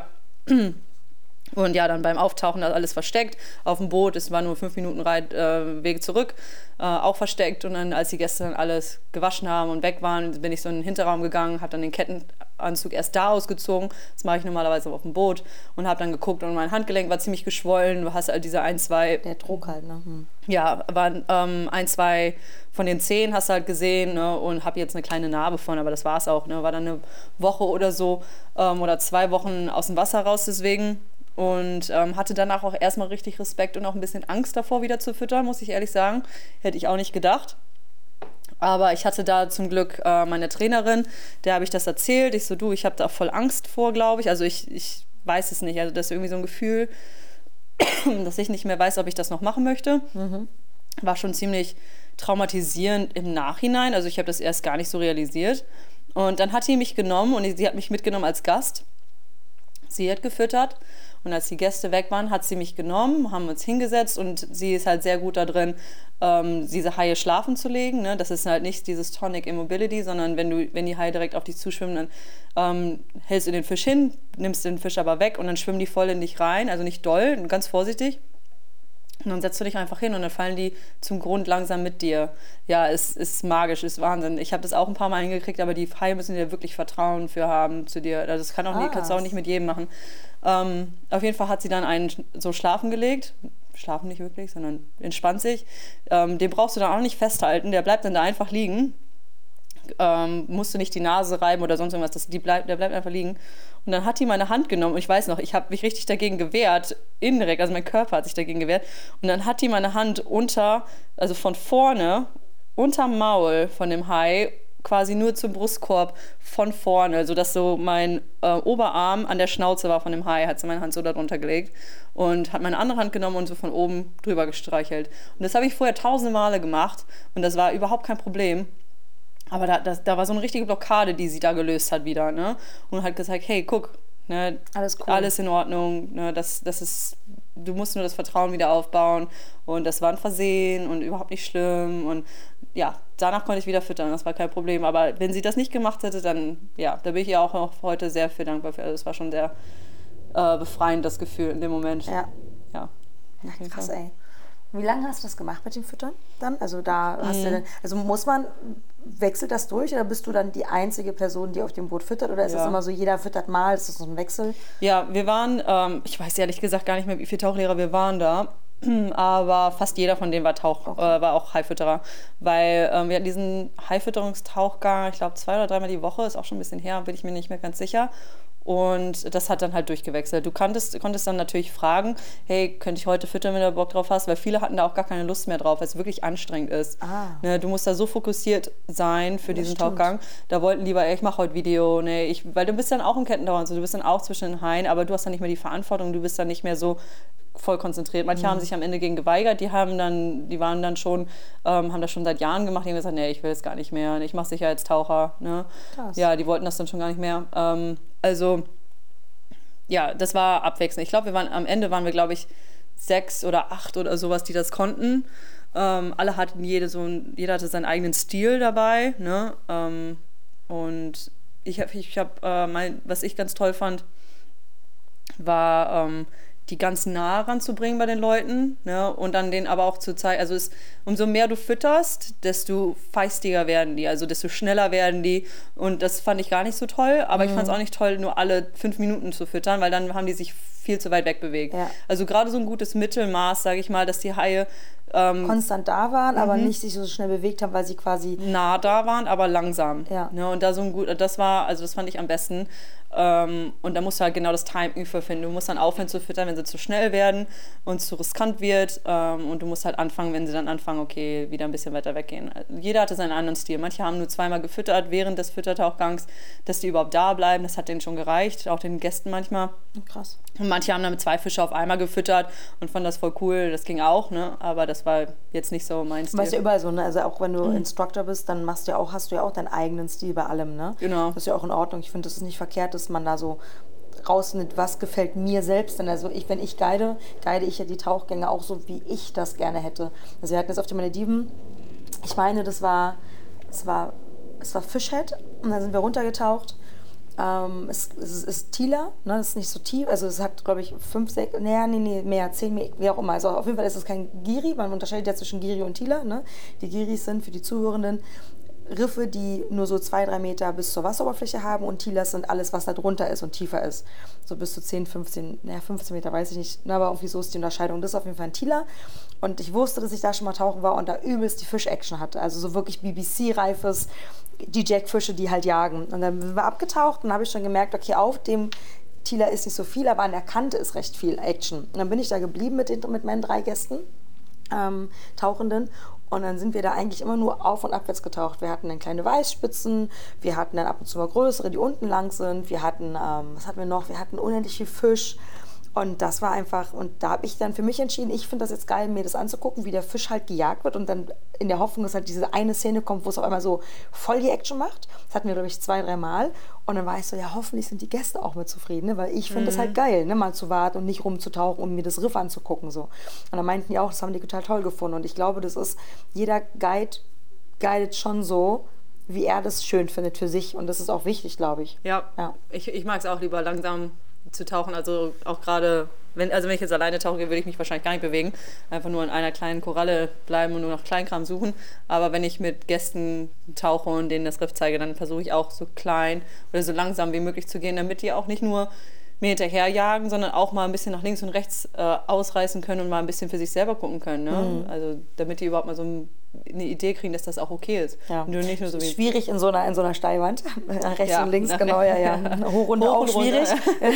Speaker 2: Und ja, dann beim Auftauchen das alles versteckt auf dem Boot. Es war nur fünf Minuten Reit, äh, Weg zurück, äh, auch versteckt. Und dann, als die Gäste dann alles gewaschen haben und weg waren, bin ich so in den Hinterraum gegangen, habe dann den Kettenanzug erst da ausgezogen. Das mache ich normalerweise auf dem Boot und habe dann geguckt und mein Handgelenk war ziemlich geschwollen. Du hast halt diese ein, zwei...
Speaker 1: Der Druck halt, ne? Hm.
Speaker 2: Ja, waren ähm, ein, zwei von den Zehen hast du halt gesehen, ne, und habe jetzt eine kleine Narbe von, aber das war es auch. Ne, war dann eine Woche oder so ähm, oder zwei Wochen aus dem Wasser raus deswegen. Und ähm, hatte danach auch erstmal richtig Respekt und auch ein bisschen Angst davor, wieder zu füttern, muss ich ehrlich sagen. Hätte ich auch nicht gedacht. Aber ich hatte da zum Glück äh, meine Trainerin, der habe ich das erzählt. Ich so, du, ich habe da voll Angst vor, glaube ich. Also ich, ich weiß es nicht. Also das ist irgendwie so ein Gefühl, dass ich nicht mehr weiß, ob ich das noch machen möchte.
Speaker 1: Mhm.
Speaker 2: War schon ziemlich traumatisierend im Nachhinein. Also ich habe das erst gar nicht so realisiert. Und dann hat sie mich genommen und sie hat mich mitgenommen als Gast. Sie hat gefüttert und als die Gäste weg waren, hat sie mich genommen, haben uns hingesetzt und sie ist halt sehr gut da drin, ähm, diese Haie schlafen zu legen. Ne? Das ist halt nicht dieses Tonic Immobility, sondern wenn, du, wenn die Haie direkt auf dich zuschwimmen, dann ähm, hältst du den Fisch hin, nimmst den Fisch aber weg und dann schwimmen die voll in dich rein, also nicht doll, ganz vorsichtig. Und dann setzt du dich einfach hin und dann fallen die zum Grund langsam mit dir. Ja, es ist magisch, ist Wahnsinn. Ich habe das auch ein paar Mal hingekriegt, aber die Haie müssen dir wirklich Vertrauen für haben zu dir. Also das kann auch
Speaker 1: Ah.
Speaker 2: nicht, kannst du auch nicht mit jedem machen. Ähm, auf jeden Fall hat sie dann einen so schlafen gelegt. Schlafen nicht wirklich, sondern entspannt sich. Ähm, den brauchst du dann auch nicht festhalten, der bleibt dann da einfach liegen. Ähm, musst du nicht die Nase reiben oder sonst irgendwas, das, die bleibt, der bleibt einfach liegen. Und dann hat die meine Hand genommen und ich weiß noch, ich habe mich richtig dagegen gewehrt, indirekt, also mein Körper hat sich dagegen gewehrt. Und dann hat die meine Hand unter, also von vorne, unterm Maul von dem Hai, quasi nur zum Brustkorb von vorne, sodass so mein äh, Oberarm an der Schnauze war von dem Hai, hat sie meine Hand so darunter gelegt und hat meine andere Hand genommen und so von oben drüber gestreichelt. Und das habe ich vorher tausende Male gemacht und das war überhaupt kein Problem. Aber da, das, da war so eine richtige Blockade, die sie da gelöst hat wieder, ne? Und hat gesagt, hey, guck, ne,
Speaker 1: Alles cool.
Speaker 2: alles in Ordnung, ne, das, das ist, du musst nur das Vertrauen wieder aufbauen und das war ein Versehen und überhaupt nicht schlimm und ja, danach konnte ich wieder füttern, das war kein Problem. Aber wenn sie das nicht gemacht hätte, dann, ja, da bin ich ihr auch noch heute sehr für dankbar für. Also es war schon sehr äh, befreiend, das Gefühl in dem Moment.
Speaker 1: Ja.
Speaker 2: Ja.
Speaker 1: Ja, krass, ey. Wie lange hast du das gemacht mit dem Füttern dann? Also da hast du dann, also muss man, wechselt das durch oder bist du dann die einzige Person, die auf dem Boot füttert oder ist
Speaker 2: Ja.
Speaker 1: das immer so, jeder füttert mal, ist das so ein Wechsel?
Speaker 2: Ja, wir waren, ähm, ich weiß ehrlich gesagt gar nicht mehr, wie viele Tauchlehrer wir waren da, aber fast jeder von denen war, Tauch,
Speaker 1: Okay.
Speaker 2: äh, war auch Haifütterer, weil ähm, wir hatten diesen Haifütterungstauchgang, ich glaube zwei oder dreimal die Woche, ist auch schon ein bisschen her, bin ich mir nicht mehr ganz sicher. Und das hat dann halt durchgewechselt. Du konntest, konntest dann natürlich fragen, hey, könnte ich heute füttern, wenn du Bock drauf hast? Weil viele hatten da auch gar keine Lust mehr drauf, weil es wirklich anstrengend ist.
Speaker 1: Ah.
Speaker 2: Ne, du musst da so fokussiert sein für
Speaker 1: Das
Speaker 2: diesen
Speaker 1: stimmt.
Speaker 2: Tauchgang. Da wollten lieber, ey, ich mache heute Video. Ne, ich, weil du bist dann auch im Kettentaucher und so, du bist dann auch zwischen den Haien, aber du hast dann nicht mehr die Verantwortung, du bist dann nicht mehr so voll konzentriert. Manche
Speaker 1: Mhm.
Speaker 2: haben sich am Ende gegen geweigert, die haben dann, die waren dann schon, ähm, haben das schon seit Jahren gemacht, die haben gesagt, nee, ich will es gar nicht mehr, ich mache Sicherheitstaucher. Ne?
Speaker 1: Krass.
Speaker 2: Ja, die wollten das dann schon gar nicht mehr. Ähm, also ja, das war abwechselnd. Ich glaube, wir waren am Ende waren wir, glaube ich, sechs oder acht oder sowas, die das konnten. Ähm, alle hatten jede so ein, jeder hatte seinen eigenen Stil dabei, ne? Ähm, und ich habe, ich hab, äh, mein, was ich ganz toll fand, war ähm, die ganz nah ranzubringen bei den Leuten, ne? Und dann denen aber auch zu zeigen, also es, umso mehr du fütterst, desto feistiger werden die, also desto schneller werden die und das fand ich gar nicht so toll, aber mhm. ich fand es auch nicht toll, nur alle fünf Minuten zu füttern, weil dann haben die sich viel zu weit wegbewegt. Ja. Also gerade so ein gutes Mittelmaß, sage ich mal, dass die Haie
Speaker 1: ähm, konstant da waren, mhm. aber nicht sich so schnell bewegt haben, weil sie quasi
Speaker 2: nah da waren, aber langsam.
Speaker 1: Ja.
Speaker 2: Ne? Und da so ein gut, das war, also das fand ich am besten. Ähm, und da musst du halt genau das Timing für finden. Du musst dann aufhören zu füttern, wenn sie zu schnell werden und zu riskant wird. Ähm, und du musst halt anfangen, wenn sie dann anfangen, okay, wieder ein bisschen weiter weggehen. Jeder hatte seinen anderen Stil. Manche haben nur zweimal gefüttert während des Füttertauchgangs, dass die überhaupt da bleiben. Das hat denen schon gereicht, auch den Gästen manchmal.
Speaker 1: Krass.
Speaker 2: Und manche haben dann mit zwei Fische auf einmal gefüttert und fanden das voll cool. Das ging auch, ne? Aber das war jetzt nicht so mein Stil.
Speaker 1: Weißt du, überall so, ne? Also auch wenn du mhm. Instructor bist, dann machst du ja auch, hast du ja auch deinen eigenen Stil bei allem, ne?
Speaker 2: Genau.
Speaker 1: Das ist ja auch in Ordnung. Ich finde, das ist nicht verkehrt, dass man da so rausnimmt, was gefällt mir selbst. Denn also ich, wenn ich guide, guide ich ja die Tauchgänge auch so, wie ich das gerne hätte. Also wir hatten jetzt auf den Malediven, ich meine, das war, es war, es war Fishhead und dann sind wir runtergetaucht. Ähm, es, es ist Tila, ne, das ist nicht so tief, also es hat, glaube ich, fünf, sechs, nee, nee, nee, mehr, zehn, mehr, wie auch immer. Also auf jeden Fall ist es kein Giri, man unterscheidet ja zwischen Giri und Tila, ne. Die Giris sind für die Zuhörenden Riffe, die nur so zwei, drei Meter bis zur Wasseroberfläche haben und Tilas sind alles, was da drunter ist und tiefer ist. So bis zu zehn, fünfzehn, naja, fünfzehn Meter weiß ich nicht, aber irgendwie so ist die Unterscheidung. Das ist auf jeden Fall ein Tila. Und ich wusste, dass ich da schon mal tauchen war und da übelst die Fisch-Action hatte. Also so wirklich B B C-reifes, die Jackfische, die halt jagen. Und dann sind wir abgetaucht und habe ich schon gemerkt, okay, auf dem Tila ist nicht so viel, aber an der Kante ist recht viel Action. Und dann bin ich da geblieben mit, den, mit meinen drei Gästen, ähm, Tauchenden. Und dann sind wir da eigentlich immer nur auf- und abwärts getaucht. Wir hatten dann kleine Weißspitzen, wir hatten dann ab und zu mal größere, die unten lang sind. Wir hatten, ähm, was hatten wir noch? Wir hatten unendlich viel Fisch. Und das war einfach, und da habe ich dann für mich entschieden, ich finde das jetzt geil, mir das anzugucken, wie der Fisch halt gejagt wird und dann in der Hoffnung, dass halt diese eine Szene kommt, wo es auf einmal so voll die Action macht. Das hatten wir, glaube ich, zwei, drei Mal. Und dann war ich so, ja, hoffentlich sind die Gäste auch mit zufrieden, ne? Weil ich finde mhm. das halt geil, ne? Mal zu warten und nicht rumzutauchen, um mir das Riff anzugucken. So. Und dann meinten die auch, das haben die total toll gefunden. Und ich glaube, das ist, jeder Guide guidet schon so, wie er das schön findet für sich. Und das ist auch wichtig, glaube ich.
Speaker 2: Ja, ja. ich, ich mag es auch lieber langsam zu tauchen, also auch gerade, wenn, also wenn ich jetzt alleine tauche, würde ich mich wahrscheinlich gar nicht bewegen, einfach nur in einer kleinen Koralle bleiben und nur nach Kleinkram suchen, aber wenn ich mit Gästen tauche und denen das Riff zeige, dann versuche ich auch so klein oder so langsam wie möglich zu gehen, damit die auch nicht nur mir hinterherjagen, sondern auch mal ein bisschen nach links und rechts äh, ausreißen können und mal ein bisschen für sich selber gucken können, ne? Mhm. Also damit die überhaupt mal so ein eine Idee kriegen, dass das auch okay ist.
Speaker 1: Ja.
Speaker 2: Und du nicht nur so wie
Speaker 1: schwierig in so einer, in so einer Steilwand. Rechts
Speaker 2: ja.
Speaker 1: und links, genau, ja, ja. Hoch und auch schwierig.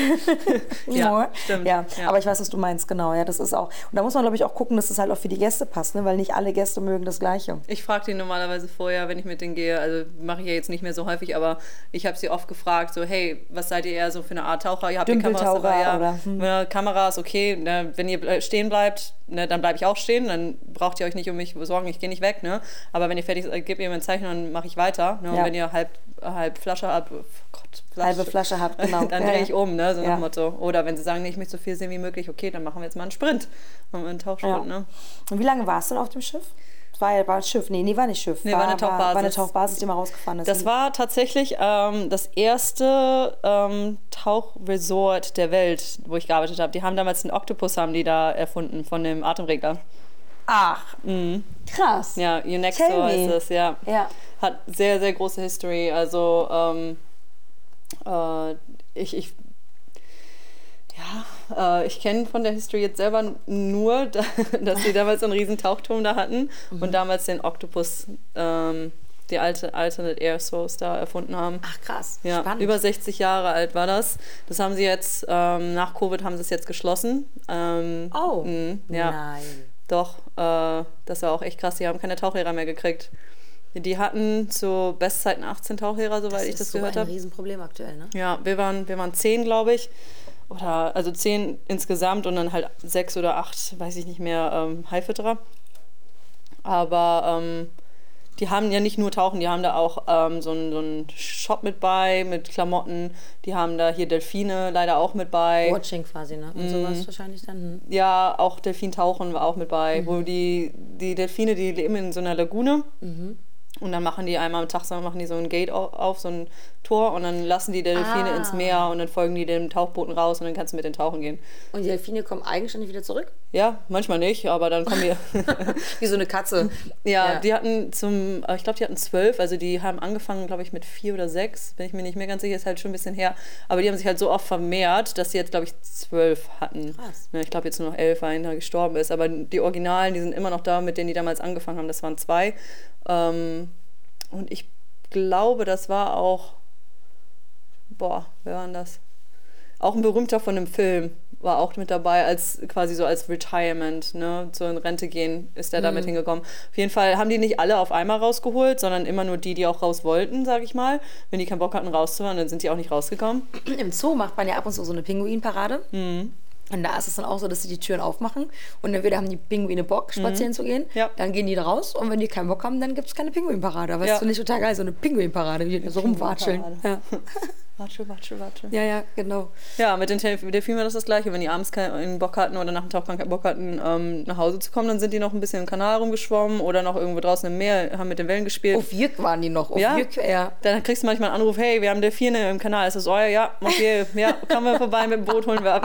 Speaker 2: ja, stimmt.
Speaker 1: Ja. Ja. Aber ich weiß, was du meinst, genau. Ja, das ist auch. Und da muss man, glaube ich, auch gucken, dass das halt auch für die Gäste passt, ne? Weil nicht alle Gäste mögen das Gleiche.
Speaker 2: Ich frage die normalerweise vorher, wenn ich mit denen gehe, also mache ich ja jetzt nicht mehr so häufig, aber ich habe sie oft gefragt, so, hey, was seid ihr eher so für eine Art Taucher? Ihr habt die Kameras dabei, ja.
Speaker 1: Oder, hm.
Speaker 2: ja, Kameras, okay, ne, wenn ihr stehen bleibt, ne, dann bleibe ich auch stehen, dann braucht ihr euch nicht um mich sorgen, ich gehe nicht weg, ne? Aber wenn ihr fertig seid, gebt ihr mir ein Zeichen und dann mache ich weiter. Ne? Und
Speaker 1: ja.
Speaker 2: wenn ihr halb, halb Flasche habt, oh Gott, Flasche,
Speaker 1: halbe Flasche habt, genau.
Speaker 2: dann
Speaker 1: ja,
Speaker 2: drehe ich um, ne? So nach
Speaker 1: ja.
Speaker 2: dem Motto. Oder wenn sie sagen, nee, ich möchte so viel sehen wie möglich, okay, dann machen wir jetzt mal einen Sprint. Machen wir einen Tauchsprint,
Speaker 1: ja.
Speaker 2: ne?
Speaker 1: Und wie lange warst du denn auf dem Schiff? War, war ein Schiff? Nee, nee, war nicht Schiff.
Speaker 2: Nee,
Speaker 1: war,
Speaker 2: war eine Tauchbasis.
Speaker 1: War, war eine Tauchbasis, die mal rausgefahren ist.
Speaker 2: Das war tatsächlich ähm, das erste ähm, Tauchresort der Welt, wo ich gearbeitet habe. Die haben damals einen Oktopus haben die da erfunden von dem Atemregler.
Speaker 1: Ach,
Speaker 2: mhm.
Speaker 1: krass.
Speaker 2: Ja, Unexo heißt es, ja.
Speaker 1: ja.
Speaker 2: Hat sehr, sehr große History. Also, ähm, äh, ich, ich, ja, äh, ich kenne von der History jetzt selber nur, da, dass sie damals so einen riesen Tauchturm da hatten mhm. und damals den Octopus, ähm, die alte Alternate Air Source da erfunden haben.
Speaker 1: Ach krass,
Speaker 2: ja,
Speaker 1: spannend.
Speaker 2: Über sechzig Jahre alt war das. Das haben sie jetzt, ähm, nach Covid haben sie es jetzt geschlossen. Ähm,
Speaker 1: oh,
Speaker 2: mh, ja.
Speaker 1: nein.
Speaker 2: Doch, äh, das war auch echt krass. Die haben keine Tauchlehrer mehr gekriegt. Die hatten zu Bestzeiten achtzehn Tauchlehrer, soweit ich das gehört habe.
Speaker 1: Das ist so ein Riesenproblem aktuell, ne?
Speaker 2: Ja, wir waren, wir waren zehn, glaube ich. Oder, also zehn insgesamt und dann halt sechs oder acht, weiß ich nicht mehr, ähm, Haifütterer. Aber ähm, die haben ja nicht nur Tauchen, die haben da auch ähm, so einen so einen Shop mit bei, mit Klamotten. Die haben da hier Delfine leider auch mit bei.
Speaker 1: Watching quasi, ne? Und sowas wahrscheinlich dann. Hm.
Speaker 2: Ja, auch Delfintauchen war auch mit bei, mhm. wo die, die Delfine, die leben in so einer Lagune. Mhm. Und dann machen die einmal am Tag machen die so ein Gate auf, so ein Tor und dann lassen die Delfine ah. ins Meer und dann folgen die dem Tauchbooten raus und dann kannst du mit den tauchen gehen.
Speaker 1: Und die Delfine kommen eigenständig wieder zurück?
Speaker 2: Ja, manchmal nicht, aber dann kommen die...
Speaker 1: Wie so eine Katze.
Speaker 2: Ja, ja. Die hatten zum... Ich glaube, die hatten zwölf, also die haben angefangen, glaube ich, mit vier oder sechs, bin ich mir nicht mehr ganz sicher, ist halt schon ein bisschen her. Aber die haben sich halt so oft vermehrt, dass sie jetzt, glaube ich, zwölf hatten. Krass. Ja, ich glaube, jetzt nur noch elf, weil einer gestorben ist. Aber die Originalen, die sind immer noch da, mit denen die damals angefangen haben. Das waren zwei. Ähm, und ich glaube, das war auch, boah, wer war denn das? Auch ein berühmter von einem Film war auch mit dabei, als quasi so als Retirement, ne, so in Rente gehen, ist der mhm. damit hingekommen. Auf jeden Fall haben die nicht alle auf einmal rausgeholt, sondern immer nur die, die auch raus wollten, sag ich mal. Wenn die keinen Bock hatten rauszufahren, dann sind die auch nicht rausgekommen.
Speaker 1: Im Zoo macht man ja ab und zu so eine Pinguinparade. Mhm. Und da ist es dann auch so, dass sie die Türen aufmachen und entweder haben die Pinguine Bock, spazieren mhm. zu gehen, ja. dann gehen die da raus und wenn die keinen Bock haben, dann gibt es keine Pinguinparade. Aber das ja. finde ich total geil, so eine Pinguinparade, wie die so rumwatscheln. Ja.
Speaker 2: Watsche, watsche, watsche.
Speaker 1: Ja, ja, genau.
Speaker 2: Ja, mit den Delfinen war das das Gleiche. Wenn die abends keinen Bock hatten oder nach dem Tauchgang keinen Bock hatten, ähm, nach Hause zu kommen, dann sind die noch ein bisschen im Kanal rumgeschwommen oder noch irgendwo draußen im Meer, haben mit den Wellen gespielt.
Speaker 1: Auf Jück waren die noch, auf
Speaker 2: ja?
Speaker 1: Jück, ja.
Speaker 2: Dann kriegst du manchmal einen Anruf, hey, wir haben Delfine im Kanal, ist das euer? Ja, okay, ja, kommen wir vorbei mit dem Boot, holen wir ab.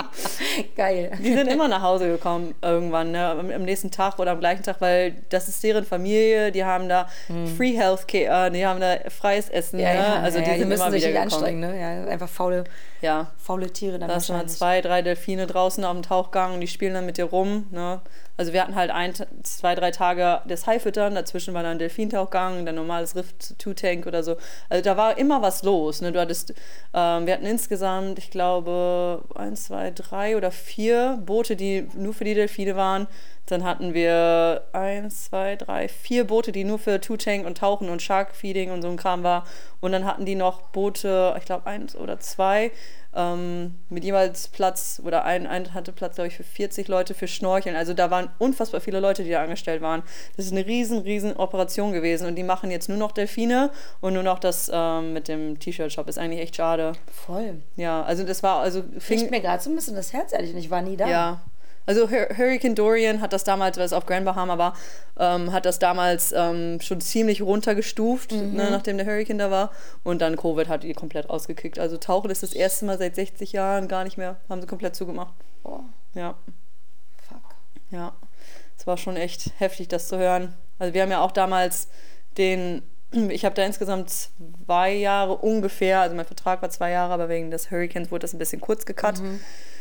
Speaker 1: Geil.
Speaker 2: Die sind immer nach Hause gekommen irgendwann, ne, am, am nächsten Tag oder am gleichen Tag, weil das ist deren Familie, die haben da hm. Free Healthcare, die haben da freies Essen,
Speaker 1: ja,
Speaker 2: ne?
Speaker 1: Ja,
Speaker 2: also
Speaker 1: ja,
Speaker 2: die,
Speaker 1: ja, die
Speaker 2: sind
Speaker 1: müssen
Speaker 2: immer
Speaker 1: sich
Speaker 2: wieder
Speaker 1: nicht
Speaker 2: gekommen.
Speaker 1: anstrengen, ne? Ja, einfach faule,
Speaker 2: ja.
Speaker 1: faule Tiere dann
Speaker 2: da
Speaker 1: wahrscheinlich.
Speaker 2: Da sind zwei, drei Delfine draußen auf dem Tauchgang und die spielen dann mit dir rum, ne? Also wir hatten halt ein, zwei, drei Tage das Haifüttern, dazwischen war dann ein Delfintauchgang, dann normales Rift-Two-Tank oder so. Also da war immer was los, ne? Du hattest, ähm, wir hatten insgesamt, ich glaube, eins, zwei, drei oder vier Boote, die nur für die Delfine waren. Dann hatten wir eins, zwei, drei, vier Boote, die nur für Two-Tank und Tauchen und Shark-Feeding und so ein Kram war. Und dann hatten die noch Boote, ich glaube eins oder zwei, ähm, mit jeweils Platz, oder ein, ein hatte Platz, glaube ich, für vierzig Leute für Schnorcheln. Also da waren unfassbar viele Leute, die da angestellt waren. Das ist eine riesen, riesen Operation gewesen. Und die machen jetzt nur noch Delfine und nur noch das ähm, mit dem T-Shirt-Shop. Ist eigentlich echt schade.
Speaker 1: Voll.
Speaker 2: Ja, also das war, also...
Speaker 1: Fing mir gerade so ein bisschen das Herz, ehrlich, und ich war nie da.
Speaker 2: Ja. Also Hurricane Dorian hat das damals, weil es auf Grand Bahama war, ähm, hat das damals ähm, schon ziemlich runtergestuft, mhm. ne, nachdem der Hurricane da war. Und dann Covid hat die komplett ausgekickt. Also Tauchen ist das erste Mal seit sechzig Jahren gar nicht mehr, haben sie komplett zugemacht.
Speaker 1: Oh.
Speaker 2: Ja.
Speaker 1: Fuck.
Speaker 2: Ja, es war schon echt heftig, das zu hören. Also wir haben ja auch damals den, ich habe da insgesamt zwei Jahre ungefähr, also mein Vertrag war zwei Jahre, aber wegen des Hurricanes wurde das ein bisschen kurz gecuttet. Mhm.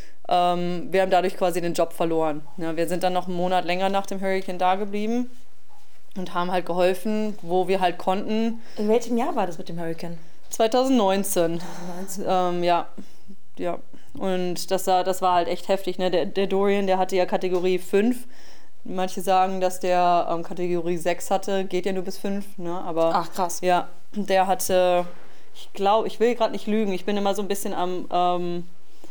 Speaker 2: Ähm, wir haben dadurch quasi den Job verloren. Ja, wir sind dann noch einen Monat länger nach dem Hurricane da geblieben und haben halt geholfen, wo wir halt konnten.
Speaker 1: In welchem Jahr war das mit dem Hurricane?
Speaker 2: zwanzig neunzehn.
Speaker 1: zwanzig neunzehn.
Speaker 2: Ähm, ja. ja. Und das war, das war halt echt heftig. Ne? Der, der Dorian, der hatte ja Kategorie fünf. Manche sagen, dass der ähm, Kategorie sechs hatte. Geht ja nur bis fünf. Ne? Aber,
Speaker 1: ach, krass.
Speaker 2: Ja, der hatte, ich glaube, ich will gerade nicht lügen. Ich bin immer so ein bisschen am... Ähm,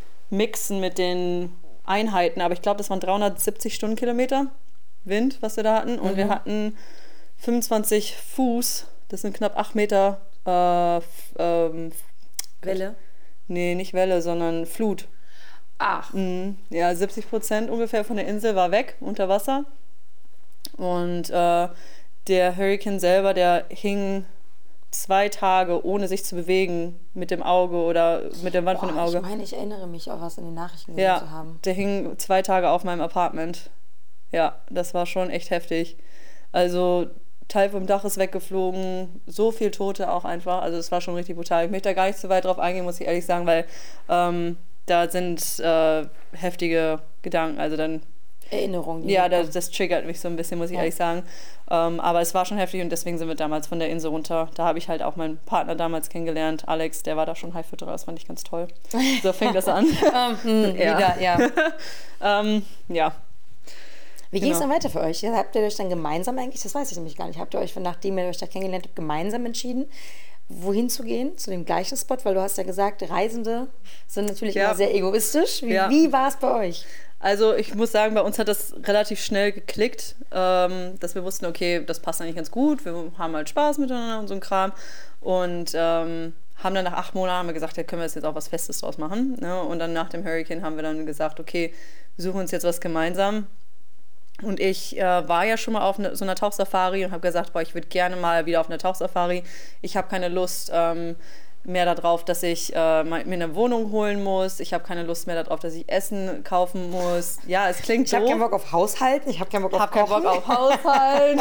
Speaker 2: mixen mit den Einheiten, aber ich glaube, das waren dreihundertsiebzig Stundenkilometer Wind, was wir da hatten. Und mhm. wir hatten fünfundzwanzig Fuß, das sind knapp acht Meter äh, ähm,
Speaker 1: Welle?
Speaker 2: Nee, nicht Welle, sondern Flut.
Speaker 1: Ach.
Speaker 2: Mhm. Ja, siebzig Prozent ungefähr von der Insel war weg, unter Wasser. Und äh, der Hurricane selber, der hing zwei Tage, ohne sich zu bewegen, mit dem Auge oder mit der Wand
Speaker 1: Boah,
Speaker 2: von dem Auge.
Speaker 1: Ich meine, ich erinnere mich auch, was in den Nachrichten gesehen
Speaker 2: ja,
Speaker 1: zu haben.
Speaker 2: Der hing zwei Tage auf meinem Apartment. Ja, das war schon echt heftig. Also Teil vom Dach ist weggeflogen, so viel Tote auch einfach. Also es war schon richtig brutal. Ich möchte da gar nicht so weit drauf eingehen, muss ich ehrlich sagen, weil ähm, da sind äh, heftige Gedanken. Also dann
Speaker 1: Erinnerungen.
Speaker 2: Ja, das, das triggert mich so ein bisschen, muss ich ja. ehrlich sagen. Ähm, aber es war schon heftig und deswegen sind wir damals von der Insel runter. Da habe ich halt auch meinen Partner damals kennengelernt, Alex, der war da schon Haifütterer, das fand ich ganz toll. So fing das an.
Speaker 1: um, ja. Wieder, ja.
Speaker 2: ähm, ja.
Speaker 1: Wie ging es genau. dann weiter für euch? Habt ihr euch dann gemeinsam eigentlich, das weiß ich nämlich gar nicht, habt ihr euch, nachdem ihr euch da kennengelernt habt, gemeinsam entschieden, wohin zu gehen, zu dem gleichen Spot? Weil du hast ja gesagt, Reisende sind natürlich ja. immer sehr egoistisch. Wie,
Speaker 2: ja.
Speaker 1: wie war es bei euch?
Speaker 2: Also ich muss sagen, bei uns hat das relativ schnell geklickt, ähm, dass wir wussten, okay, das passt eigentlich ganz gut, wir haben halt Spaß miteinander und so ein Kram. Und ähm, haben dann nach acht Monaten haben wir gesagt, ja, können wir jetzt auch was Festes draus machen. Ne? Und dann nach dem Hurricane haben wir dann gesagt, okay, wir suchen uns jetzt was gemeinsam. Und ich äh, war ja schon mal auf ne, so einer Tauchsafari und habe gesagt, boah, ich würde gerne mal wieder auf eine Tauchsafari. Ich habe keine Lust ähm, mehr darauf, dass ich äh, mir eine Wohnung holen muss. Ich habe keine Lust mehr darauf, dass ich Essen kaufen muss. Ja, es klingt
Speaker 1: Ich
Speaker 2: doof.
Speaker 1: habe keinen Bock auf Haushalten, ich habe keinen Bock auf
Speaker 2: hab keinen
Speaker 1: Kochen.
Speaker 2: Bock auf Haushalt.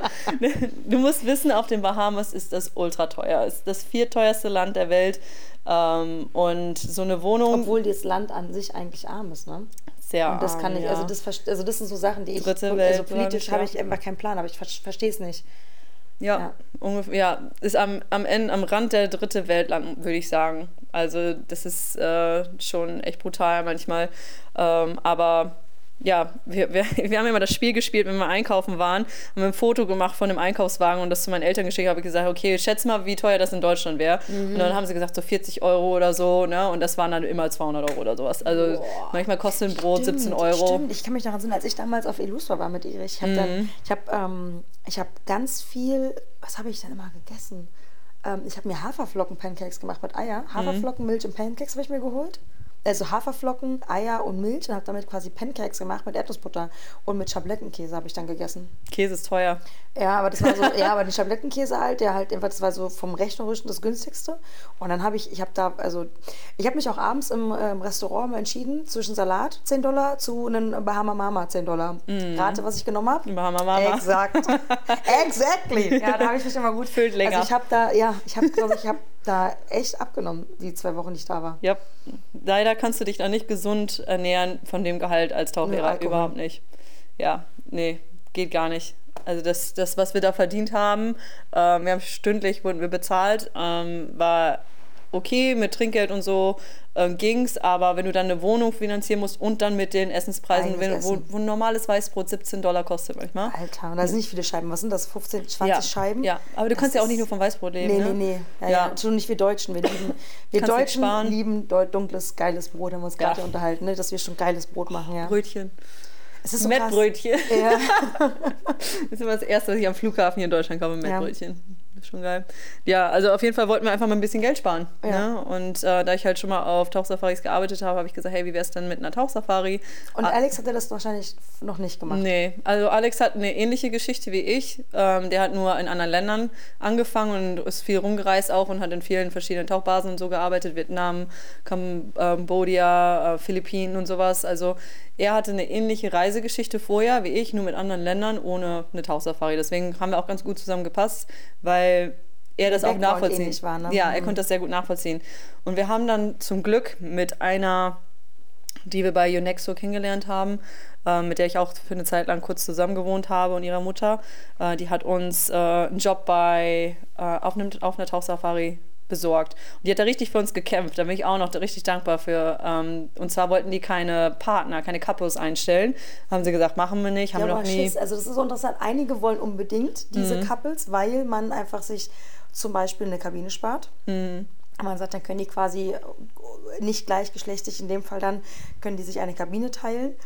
Speaker 2: Du musst wissen, auf den Bahamas ist das ultra teuer. Es ist das viertteuerste Land der Welt. Ähm, und so eine Wohnung...
Speaker 1: Obwohl das Land an sich eigentlich arm ist, ne?
Speaker 2: Sehr
Speaker 1: Und das
Speaker 2: arm,
Speaker 1: kann ich,
Speaker 2: ja.
Speaker 1: also das, also das sind so Sachen, die ich,
Speaker 2: Dritte
Speaker 1: also
Speaker 2: Welt,
Speaker 1: politisch
Speaker 2: ja.
Speaker 1: habe ich einfach keinen Plan, aber ich verstehe es nicht.
Speaker 2: Ja,
Speaker 1: Ja.
Speaker 2: ungefähr, ja, ist am, am Ende, am Rand der dritte Weltland, würde ich sagen. Also das ist äh, schon echt brutal manchmal. Ähm, aber ja, wir, wir, wir haben immer das Spiel gespielt, wenn wir einkaufen waren, haben wir ein Foto gemacht von dem Einkaufswagen und das zu meinen Eltern geschickt, habe ich gesagt, okay, schätz mal, wie teuer das in Deutschland wäre. Mhm. Und dann haben sie gesagt, so vierzig Euro oder so, ne? Und das waren dann immer zweihundert Euro oder sowas. Also Boah. manchmal kostet ein Brot
Speaker 1: Stimmt,
Speaker 2: siebzehn Euro.
Speaker 1: Stimmt, ich kann mich noch erinnern, als ich damals auf Elustra war mit Erich, ich habe
Speaker 2: Mhm.
Speaker 1: dann, ich habe ähm, ich habe ganz viel, was habe ich denn immer gegessen? Ähm, ich habe mir Haferflocken-Pancakes gemacht mit Eier. Haferflocken, Milch und Pancakes habe ich mir geholt. Also Haferflocken, Eier und Milch und habe damit quasi Pancakes gemacht mit Erdnussbutter und mit Schablettenkäse habe ich dann gegessen.
Speaker 2: Käse ist teuer.
Speaker 1: Ja, aber das war so, ja, aber den Schablettenkäse halt, der halt, das war so vom Rechnerischen das günstigste. Und dann habe ich, ich habe da, also, ich habe mich auch abends im ähm, Restaurant mal entschieden, zwischen Salat zehn Dollar zu einem Bahama Mama zehn Dollar. Mm. Rate, was ich genommen habe?
Speaker 2: Bahama Mama.
Speaker 1: Exakt. Exactly. Ja, da habe ich mich immer gut.
Speaker 2: Füllt länger.
Speaker 1: Also ich habe da, ja, ich habe, glaube ich, habe da echt abgenommen, die zwei Wochen, die ich da war.
Speaker 2: Ja, leider kannst du dich da nicht gesund ernähren von dem Gehalt als Tauchlehrer, überhaupt nicht. Ja, nee, geht gar nicht. Also das, das was wir da verdient haben, äh, wir haben stündlich, wurden wir bezahlt, ähm, war okay, mit Trinkgeld und so äh, ging's, aber wenn du dann eine Wohnung finanzieren musst und dann mit den Essenspreisen, wenn, wo, wo ein normales Weißbrot siebzehn Dollar kostet manchmal.
Speaker 1: Alter, und da sind nicht viele Scheiben. Was sind das? fünfzehn, zwanzig
Speaker 2: ja,
Speaker 1: Scheiben?
Speaker 2: Ja, aber du
Speaker 1: das
Speaker 2: kannst ja auch nicht nur vom Weißbrot leben.
Speaker 1: Nee,
Speaker 2: ne?
Speaker 1: nee, nee. Ja,
Speaker 2: ja.
Speaker 1: Ja. Schon nicht wir Deutschen. Wir, lieben, wir Deutschen lieben dunkles, geiles Brot. Haben wir uns gerade ja. unterhalten, ne? Dass wir schon geiles Brot machen. Ja.
Speaker 2: Brötchen.
Speaker 1: Es ist so
Speaker 2: Mettbrötchen.
Speaker 1: Ja.
Speaker 2: Das ist immer das Erste, was ich am Flughafen hier in Deutschland kaufe, Mettbrötchen. Ja. Das ist schon geil. Ja, also auf jeden Fall wollten wir einfach mal ein bisschen Geld sparen.
Speaker 1: Ja.
Speaker 2: Ne? Und äh, da ich halt schon mal auf Tauchsafaris gearbeitet habe, habe ich gesagt, hey, wie wäre es denn mit einer Tauchsafari?
Speaker 1: Und Alex hat ja das wahrscheinlich noch nicht gemacht.
Speaker 2: Nee, also Alex hat eine ähnliche Geschichte wie ich. Ähm, der hat nur in anderen Ländern angefangen und ist viel rumgereist auch und hat in vielen verschiedenen Tauchbasen und so gearbeitet. Vietnam, Kambodscha, äh, Philippinen und sowas. Also er hatte eine ähnliche Reisegeschichte vorher wie ich, nur mit anderen Ländern, ohne eine Tauchsafari. Deswegen haben wir auch ganz gut zusammengepasst, weil er das auch nachvollziehen
Speaker 1: war, ne?
Speaker 2: Ja, er
Speaker 1: mhm.
Speaker 2: konnte das sehr gut nachvollziehen. Und wir haben dann zum Glück mit einer, die wir bei Unexo kennengelernt haben, äh, mit der ich auch für eine Zeit lang kurz zusammen gewohnt habe und ihrer Mutter, äh, die hat uns äh, einen Job bei äh, auf, einem, auf einer Tauchsafari besorgt. Und die hat da richtig für uns gekämpft. Da bin ich auch noch richtig dankbar für. Ähm, und zwar wollten die keine Partner, keine Couples einstellen. Haben sie gesagt, machen wir nicht, haben
Speaker 1: ja,
Speaker 2: wir noch nie.
Speaker 1: Schiss. Also das ist so interessant. Einige wollen unbedingt diese mhm. Couples, weil man einfach sich zum Beispiel eine Kabine spart.
Speaker 2: Mhm.
Speaker 1: Man sagt, dann können die quasi nicht gleichgeschlechtlich, in dem Fall dann, können die sich eine Kabine teilen.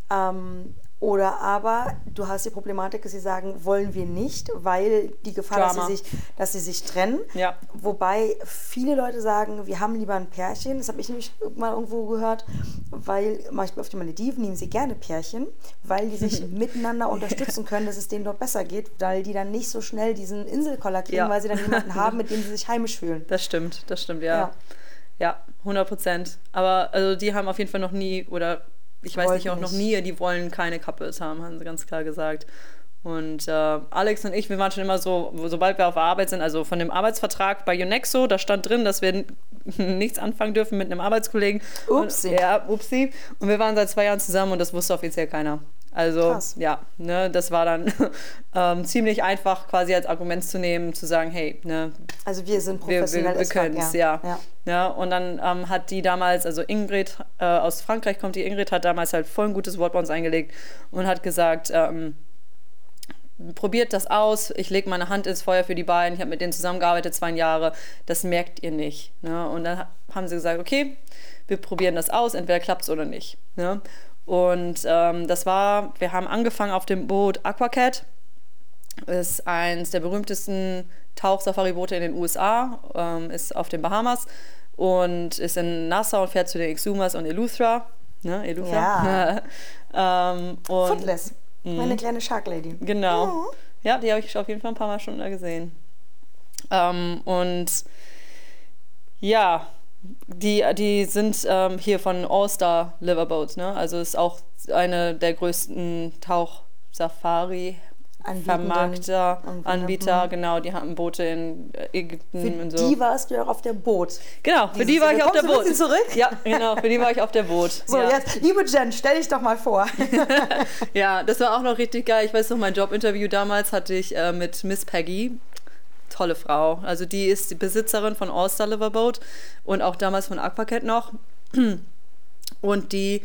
Speaker 1: Ähm, Oder aber du hast die Problematik, dass sie sagen, wollen wir nicht, weil die Gefahr, dass sie, sich, dass sie sich trennen.
Speaker 2: Ja.
Speaker 1: Wobei viele Leute sagen, wir haben lieber ein Pärchen. Das habe ich nämlich mal irgendwo gehört, weil manchmal auf den Malediven nehmen sie gerne Pärchen, weil die sich miteinander unterstützen können, dass es denen dort besser geht, weil die dann nicht so schnell diesen Inselkoller kriegen, ja. weil sie dann jemanden haben, mit dem sie sich heimisch fühlen.
Speaker 2: Das stimmt, das stimmt, ja. Ja, ja hundert Prozent. Aber also die haben auf jeden Fall noch nie, oder ich weiß nicht, auch noch nie, die wollen keine Couples haben, haben sie ganz klar gesagt. Und äh, Alex und ich, wir waren schon immer so, sobald wir auf der Arbeit sind, also von dem Arbeitsvertrag bei Unexo, da stand drin, dass wir nichts anfangen dürfen mit einem Arbeitskollegen.
Speaker 1: Upsi.
Speaker 2: Und, ja, upsi. Und wir waren seit zwei Jahren zusammen und das wusste offiziell keiner. Also
Speaker 1: Krass.
Speaker 2: ja, ne, das war dann ähm, ziemlich einfach quasi als Argument zu nehmen, zu sagen, hey, ne,
Speaker 1: also wir sind professionell,
Speaker 2: wir, wir, wir können es, ja. Ja. ja. Und dann ähm, hat die damals, also Ingrid äh, aus Frankreich kommt, die Ingrid hat damals halt voll ein gutes Wort bei uns eingelegt und hat gesagt, ähm, probiert das aus, ich lege meine Hand ins Feuer für die beiden, ich habe mit denen zusammengearbeitet, zwei Jahre, das merkt ihr nicht. Ne? Und dann haben sie gesagt, okay, wir probieren das aus, entweder klappt es oder nicht. Ne? Und ähm, das war, wir haben angefangen auf dem Boot Aquacat. Ist eines der berühmtesten Tauchsafari-Boote in den U S A, ähm, ist auf den Bahamas und ist in Nassau und fährt zu den Exumas und Eleuthera. Ne, Eleuthera.
Speaker 1: Ja.
Speaker 2: ähm, und,
Speaker 1: Footless, meine kleine Shark Lady.
Speaker 2: Genau.
Speaker 1: Oh.
Speaker 2: Ja, die habe ich auf jeden Fall ein paar Mal schon da gesehen. Ähm, und ja, die, die sind ähm, hier von All-Star Liverboat, ne? Also ist auch eine der größten Tauch-Safari- Vermarkter, Anbieter, genau, die haben Boote in Ägypten
Speaker 1: für
Speaker 2: und so.
Speaker 1: Die warst du ja auch auf der Boot.
Speaker 2: Genau, für die war ich auf der Boot.
Speaker 1: Zurück?
Speaker 2: Ja, genau, für die war ich auf der Boot.
Speaker 1: So,
Speaker 2: ja.
Speaker 1: jetzt, liebe Jen, stell dich doch mal vor.
Speaker 2: Ja, das war auch noch richtig geil. Ich weiß noch, mein Jobinterview damals hatte ich äh, mit Miss Peggy. Tolle Frau. Also die ist die Besitzerin von All-Star Liverboat und auch damals von Aquacat noch. Und die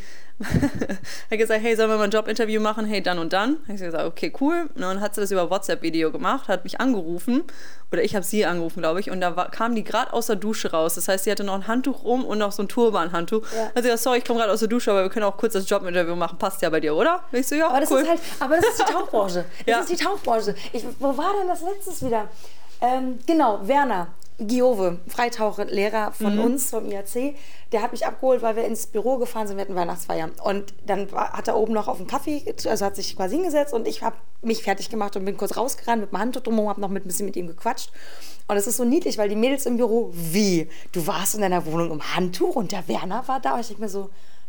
Speaker 2: hat gesagt, hey, sollen wir mal ein Jobinterview machen? Hey, dann und dann. Habe ich gesagt, okay, cool. Und dann hat sie das über WhatsApp-Video gemacht, hat mich angerufen. Oder ich habe sie angerufen, glaube ich. Und da war, kam die gerade aus der Dusche raus. Das heißt, sie hatte noch ein Handtuch um und noch so ein Turban-Handtuch. Ja. Also gesagt, sorry, ich komme gerade aus der Dusche, aber wir können auch kurz das Jobinterview machen. Passt ja bei dir, oder? Und ich so, ja,
Speaker 1: aber das
Speaker 2: cool.
Speaker 1: ist halt, aber das ist die Tauchbranche. Das
Speaker 2: ja.
Speaker 1: ist die Tauchbranche. Ich, wo war denn das letztes wieder? Ähm, genau, Werner Giove, Freitauchlehrer von mhm. uns, vom I A C, der hat mich abgeholt, weil wir ins Büro gefahren sind, wir hatten Weihnachtsfeier. Und dann war, hat er oben noch auf dem Kaffee, also hat sich quasi hingesetzt und ich habe mich fertig gemacht und bin kurz rausgerannt mit dem Handtuch drumherum, habe noch mit, ein bisschen mit ihm gequatscht. Und es ist so niedlich, weil die Mädels im Büro, wie? Du warst in deiner Wohnung im Handtuch und der Werner war da? Und ich denke mir so,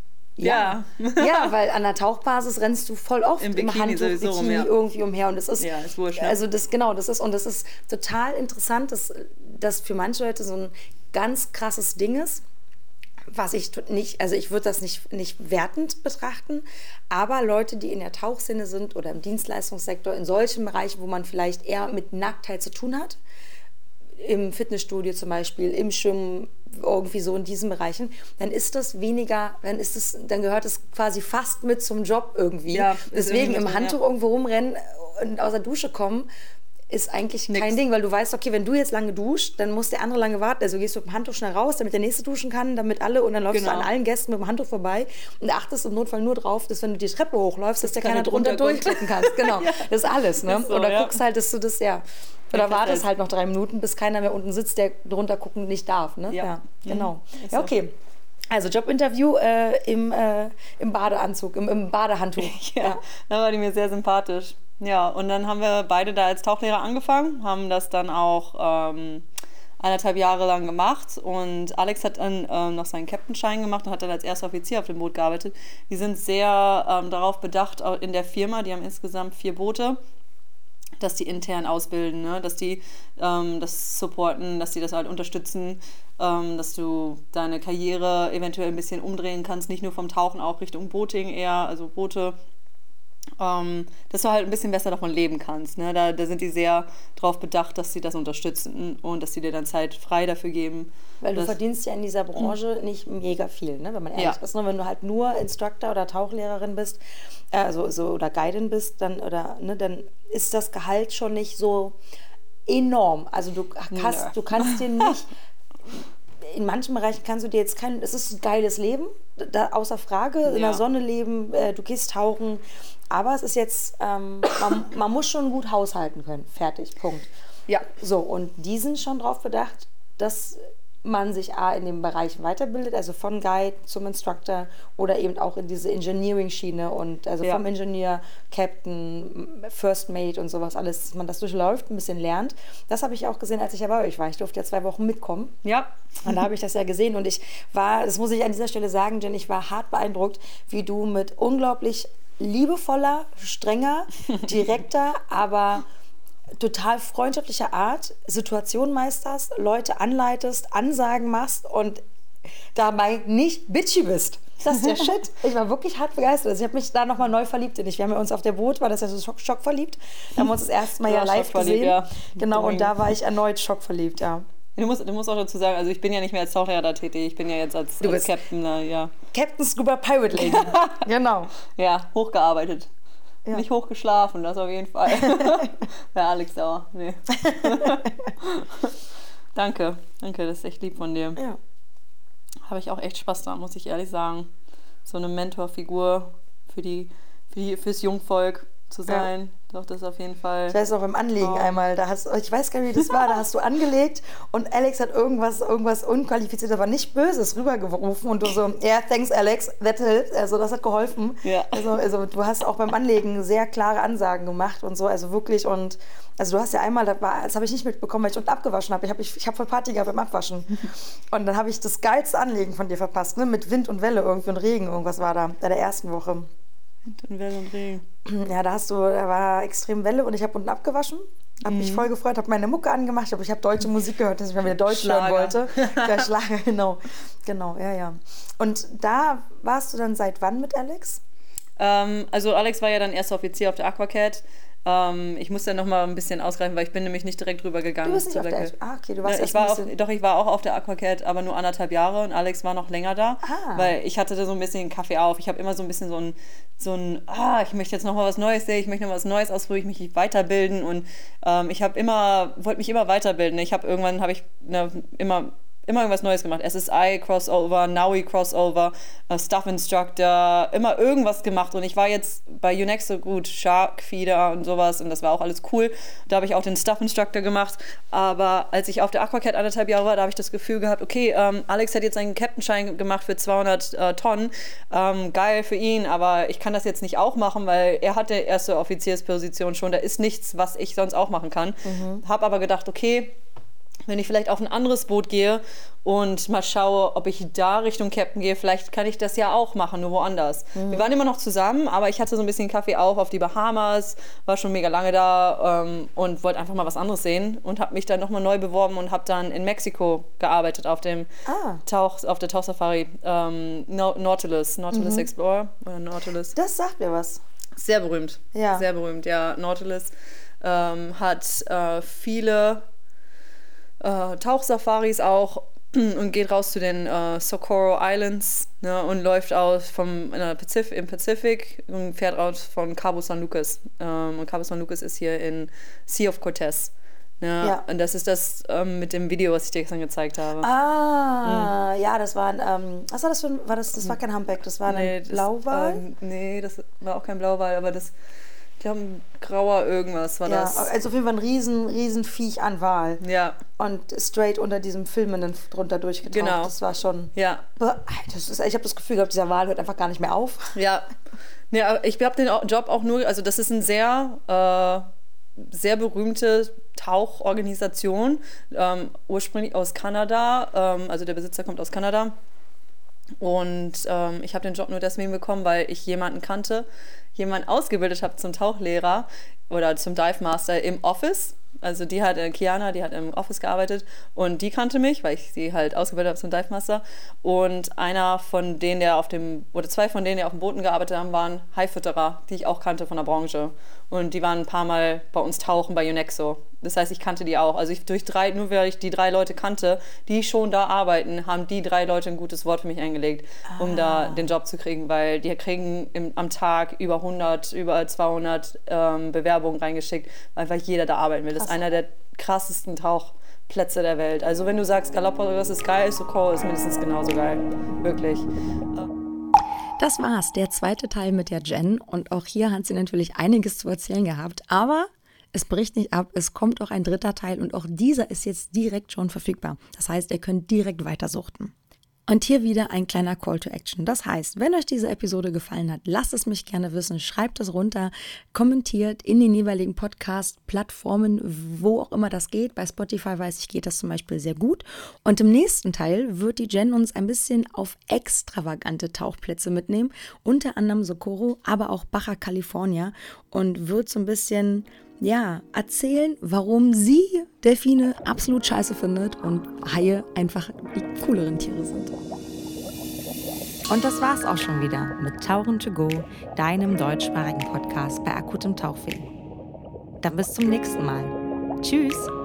Speaker 1: ja. Ja. Ja, weil an der Tauchbasis rennst du voll oft im, im Handtuch, Bikini rum, ja. irgendwie umher. Und das ist,
Speaker 2: ja, ist wurscht, ne?
Speaker 1: Also das, genau, das ist, und das ist total interessant, dass das für manche Leute so ein ganz krasses Ding ist, was ich nicht, also ich würde das nicht, nicht wertend betrachten, aber Leute, die in der Tauchszene sind oder im Dienstleistungssektor, in solchen Bereichen, wo man vielleicht eher mit Nacktheit zu tun hat, im Fitnessstudio zum Beispiel, im Schwimmen, irgendwie so in diesen Bereichen, dann ist das weniger, dann ist es, dann gehört es quasi fast mit zum Job irgendwie. Ja, deswegen im Handtuch ja. irgendwo rumrennen und aus der Dusche kommen, ist eigentlich Nix. Kein Ding, weil du weißt, okay, wenn du jetzt lange duscht, dann muss der andere lange warten. Also gehst du mit dem Handtuch schnell raus, damit der nächste duschen kann, damit alle, und dann läufst genau. du an allen Gästen mit dem Handtuch vorbei und achtest im Notfall nur drauf, dass wenn du die Treppe hochläufst, dass der keiner drunter durchklicken kannst. Genau, ja. Das ist alles. Ne? Ist so, oder ja. guckst halt, dass du das, ja, oder wartest halt noch drei Minuten, bis keiner mehr unten sitzt, der drunter gucken nicht darf. Ne? Ja. Ja, genau. Mhm. Ja, okay. Also Jobinterview äh, im, äh, im Badeanzug, im, im Badehandtuch.
Speaker 2: Ja, ja, da war die mir sehr sympathisch. Ja, und dann haben wir beide da als Tauchlehrer angefangen, haben das dann auch ähm, eineinhalb Jahre lang gemacht und Alex hat dann ähm, noch seinen Captainschein gemacht und hat dann als erster Offizier auf dem Boot gearbeitet. Die sind sehr ähm, darauf bedacht in der Firma, die haben insgesamt vier Boote, dass die intern ausbilden, ne? Dass die ähm, das supporten, dass die das halt unterstützen, ähm, dass du deine Karriere eventuell ein bisschen umdrehen kannst, nicht nur vom Tauchen, auch Richtung Boating eher, also Boote. Ähm, dass du halt ein bisschen besser davon leben kannst. Ne? Da, da sind die sehr darauf bedacht, dass sie das unterstützen und dass sie dir dann Zeit frei dafür geben.
Speaker 1: Weil du verdienst ja in dieser Branche mhm. nicht mega viel, ne? Wenn man ehrlich
Speaker 2: ja.
Speaker 1: ist. Nur wenn du halt nur Instructor oder Tauchlehrerin bist, äh, also, so, oder Guidin bist, dann, oder, ne, dann ist das Gehalt schon nicht so enorm. Also du, hast, ja. du kannst dir nicht... In manchen Bereichen kannst du dir jetzt kein... Es ist ein geiles Leben, da, außer Frage. Ja. In der Sonne leben, äh, du gehst tauchen. Aber es ist jetzt... Ähm, man, man muss schon gut haushalten können. Fertig, Punkt. Ja. So, und die sind schon darauf bedacht, dass man sich A, in dem Bereich weiterbildet, also von Guide zum Instructor oder eben auch in diese Engineering-Schiene und also ja. vom Ingenieur, Captain, First Mate und sowas alles, dass man das durchläuft, ein bisschen lernt. Das habe ich auch gesehen, als ich ja bei euch war. Ich durfte ja zwei Wochen mitkommen.
Speaker 2: Ja.
Speaker 1: Und da habe ich das ja gesehen und ich war, das muss ich an dieser Stelle sagen, Jen, ich war hart beeindruckt, wie du mit unglaublich liebevoller, strenger, direkter, aber total freundschaftlicher Art Situationen meisterst, Leute anleitest, Ansagen machst und dabei nicht bitchy bist. Das ist der Shit. Ich war wirklich hart begeistert. Also ich habe mich da nochmal neu verliebt in dich. Wir haben ja uns auf der Boot, war das ja so schock, schockverliebt. Da haben wir uns das erste Mal ja, ja live gesehen. Ja. Genau, und da war ich erneut schockverliebt, ja.
Speaker 2: Du musst, du musst auch dazu sagen, also ich bin ja nicht mehr als Tauchlehrer da tätig, ich bin ja jetzt als, als Captain, ja.
Speaker 1: Captain Scuba Pirate Lady. Genau.
Speaker 2: Ja, hochgearbeitet. Ja. Nicht hochgeschlafen, das auf jeden Fall. Ja, Alex sauer. Nee. Danke, danke, das ist echt lieb von dir.
Speaker 1: Ja.
Speaker 2: Habe ich auch echt Spaß dran, muss ich ehrlich sagen. So eine Mentorfigur für die, für die fürs Jungvolk zu sein. Ja. Doch, das auf jeden Fall.
Speaker 4: Ich weiß noch beim Anlegen oh. einmal, da hast, ich weiß gar nicht, wie das war, da hast du angelegt und Alex hat irgendwas, irgendwas unqualifiziert, aber nicht Böses rübergerufen und du so, ja, yeah, thanks Alex, that helped, also das hat geholfen.
Speaker 2: Ja.
Speaker 4: Also, also du hast auch beim Anlegen sehr klare Ansagen gemacht und so, also wirklich und also du hast ja einmal, das, war, das habe ich nicht mitbekommen, weil ich unten abgewaschen habe, ich habe ich, ich hab voll Party gehabt beim Abwaschen und dann habe ich das geilste Anlegen von dir verpasst, ne? Mit Wind und Welle irgendwie und Regen, irgendwas war da, bei der ersten Woche.
Speaker 2: Wind und Welle und Regen.
Speaker 4: Ja, da hast du, da war extrem Welle und ich habe unten abgewaschen. Habe mich voll gefreut, habe meine Mucke angemacht, aber ich habe deutsche Musik gehört, dass ich mal wieder Deutsch
Speaker 2: Schlager.
Speaker 4: hören wollte. Ja, Schlager, genau. Genau, ja, ja. Und da warst du dann seit wann mit Alex?
Speaker 2: Ähm, also Alex war ja dann erster Offizier auf der Aquacat. Ähm, ich muss dann noch mal ein bisschen ausgreifen, weil ich bin nämlich nicht direkt drüber gegangen.
Speaker 4: Du bist nicht auf der... Ah, okay, du warst
Speaker 2: ja,
Speaker 4: erst
Speaker 2: ich war
Speaker 4: ein
Speaker 2: auf,
Speaker 4: bisschen...
Speaker 2: Doch, ich war auch auf der Aquacat, aber nur anderthalb Jahre und Alex war noch länger da,
Speaker 4: ah.
Speaker 2: weil ich hatte da so ein bisschen Kaffee auf. Ich habe immer so ein bisschen so ein, so ein ah, ich möchte jetzt noch mal was Neues sehen, ich möchte noch was Neues ausprobieren, ich möchte mich weiterbilden und ähm, ich habe immer, wollte mich immer weiterbilden. Ich habe irgendwann, habe ich ne, immer... immer irgendwas Neues gemacht. S S I Crossover, Naui Crossover, uh, Staff Instructor, immer irgendwas gemacht. Und ich war jetzt bei UNEXO gut, Shark Feeder und sowas und das war auch alles cool. Da habe ich auch den Staff Instructor gemacht. Aber als ich auf der Aquacat anderthalb Jahre war, da habe ich das Gefühl gehabt, okay, ähm, Alex hat jetzt einen Captain-Schein gemacht für zweihundert äh, Tonnen. Ähm, geil für ihn, aber ich kann das jetzt nicht auch machen, weil er hat die erste Offiziersposition schon. Da ist nichts, was ich sonst auch machen kann. Mhm. Habe aber gedacht, okay, wenn ich vielleicht auf ein anderes Boot gehe und mal schaue, ob ich da Richtung Captain gehe, vielleicht kann ich das ja auch machen, nur woanders. Mhm. Wir waren immer noch zusammen, aber ich hatte so ein bisschen Kaffee auf auf die Bahamas, war schon mega lange da ähm, und wollte einfach mal was anderes sehen und habe mich dann nochmal neu beworben und habe dann in Mexiko gearbeitet auf dem
Speaker 4: ah.
Speaker 2: Tauch, auf der Tauchsafari ähm, Nautilus, Nautilus mhm. Explorer oder Nautilus.
Speaker 4: Das sagt mir was.
Speaker 2: Sehr berühmt,
Speaker 4: ja.
Speaker 2: sehr berühmt, ja. Nautilus ähm, hat äh, viele Äh, Tauchsafaris auch und geht raus zu den äh, Socorro Islands, ne, und läuft aus vom, in der Pazif- im Pazifik und fährt raus von Cabo San Lucas. Ähm, und Cabo San Lucas ist hier in Sea of Cortez. Ne?
Speaker 4: Ja.
Speaker 2: Und das ist das ähm, mit dem Video, was ich dir gestern gezeigt habe.
Speaker 4: Ah, mhm. ja, das war ein, ähm, was war das für ein, war das, das war kein Humpback, das war
Speaker 2: nee,
Speaker 4: ein
Speaker 2: das,
Speaker 4: Blauwal?
Speaker 2: Ähm, nee, das war auch kein Blauwal, aber das, ich glaube, ein grauer irgendwas war
Speaker 4: ja,
Speaker 2: das.
Speaker 4: Also auf jeden Fall ein riesen, riesen Viech an Wal.
Speaker 2: Ja.
Speaker 4: Und straight unter diesem Filmenden drunter durchgetaucht.
Speaker 2: Genau.
Speaker 4: Das war schon...
Speaker 2: Ja.
Speaker 4: Das ist, ich habe das Gefühl gehabt, dieser Wal hört einfach gar nicht mehr auf.
Speaker 2: Ja. Ja, ich habe den Job auch nur, also das ist ein sehr, äh, sehr berühmte Tauchorganisation, ähm, ursprünglich aus Kanada, ähm, also der Besitzer kommt aus Kanada. Und ähm, ich habe den Job nur deswegen bekommen, weil ich jemanden kannte, jemanden ausgebildet habe zum Tauchlehrer oder zum Dive Master im Office. Also die hat, äh, Kiana, die hat im Office gearbeitet und die kannte mich, weil ich sie halt ausgebildet habe zum Dive Master. Und einer von denen, der auf dem, oder zwei von denen, die auf dem Booten gearbeitet haben, waren Haifütterer, die ich auch kannte von der Branche. Und die waren ein paar Mal bei uns tauchen bei UNEXO. Das heißt, ich kannte die auch. Also ich durch drei, nur weil ich die drei Leute kannte, die schon da arbeiten, haben die drei Leute ein gutes Wort für mich eingelegt, ah. um da den Job zu kriegen, weil die kriegen im, am Tag über hundert, über zweihundert ähm, Bewerbungen reingeschickt, weil einfach jeder da arbeiten will. Das ist einer der krassesten Tauchplätze der Welt. Also wenn du sagst, Galapagos ist geil, Socorro ist mindestens genauso geil. Wirklich.
Speaker 1: Das war's, der zweite Teil mit der Jen. Und auch hier hat sie natürlich einiges zu erzählen gehabt. Aber es bricht nicht ab, es kommt auch ein dritter Teil und auch dieser ist jetzt direkt schon verfügbar. Das heißt, ihr könnt direkt weitersuchten. Und hier wieder ein kleiner Call to Action. Das heißt, wenn euch diese Episode gefallen hat, lasst es mich gerne wissen, schreibt es runter, kommentiert in den jeweiligen Podcast-Plattformen, wo auch immer das geht. Bei Spotify weiß ich, geht das zum Beispiel sehr gut. Und im nächsten Teil wird die Jen uns ein bisschen auf extravagante Tauchplätze mitnehmen, unter anderem Socorro, aber auch Baja California und wird so ein bisschen... ja, erzählen, warum sie Delfine absolut scheiße findet und Haie einfach die cooleren Tiere sind. Und das war's auch schon wieder mit Tauchen to go, deinem deutschsprachigen Podcast bei akutem Tauchweh. Dann bis zum nächsten Mal. Tschüss!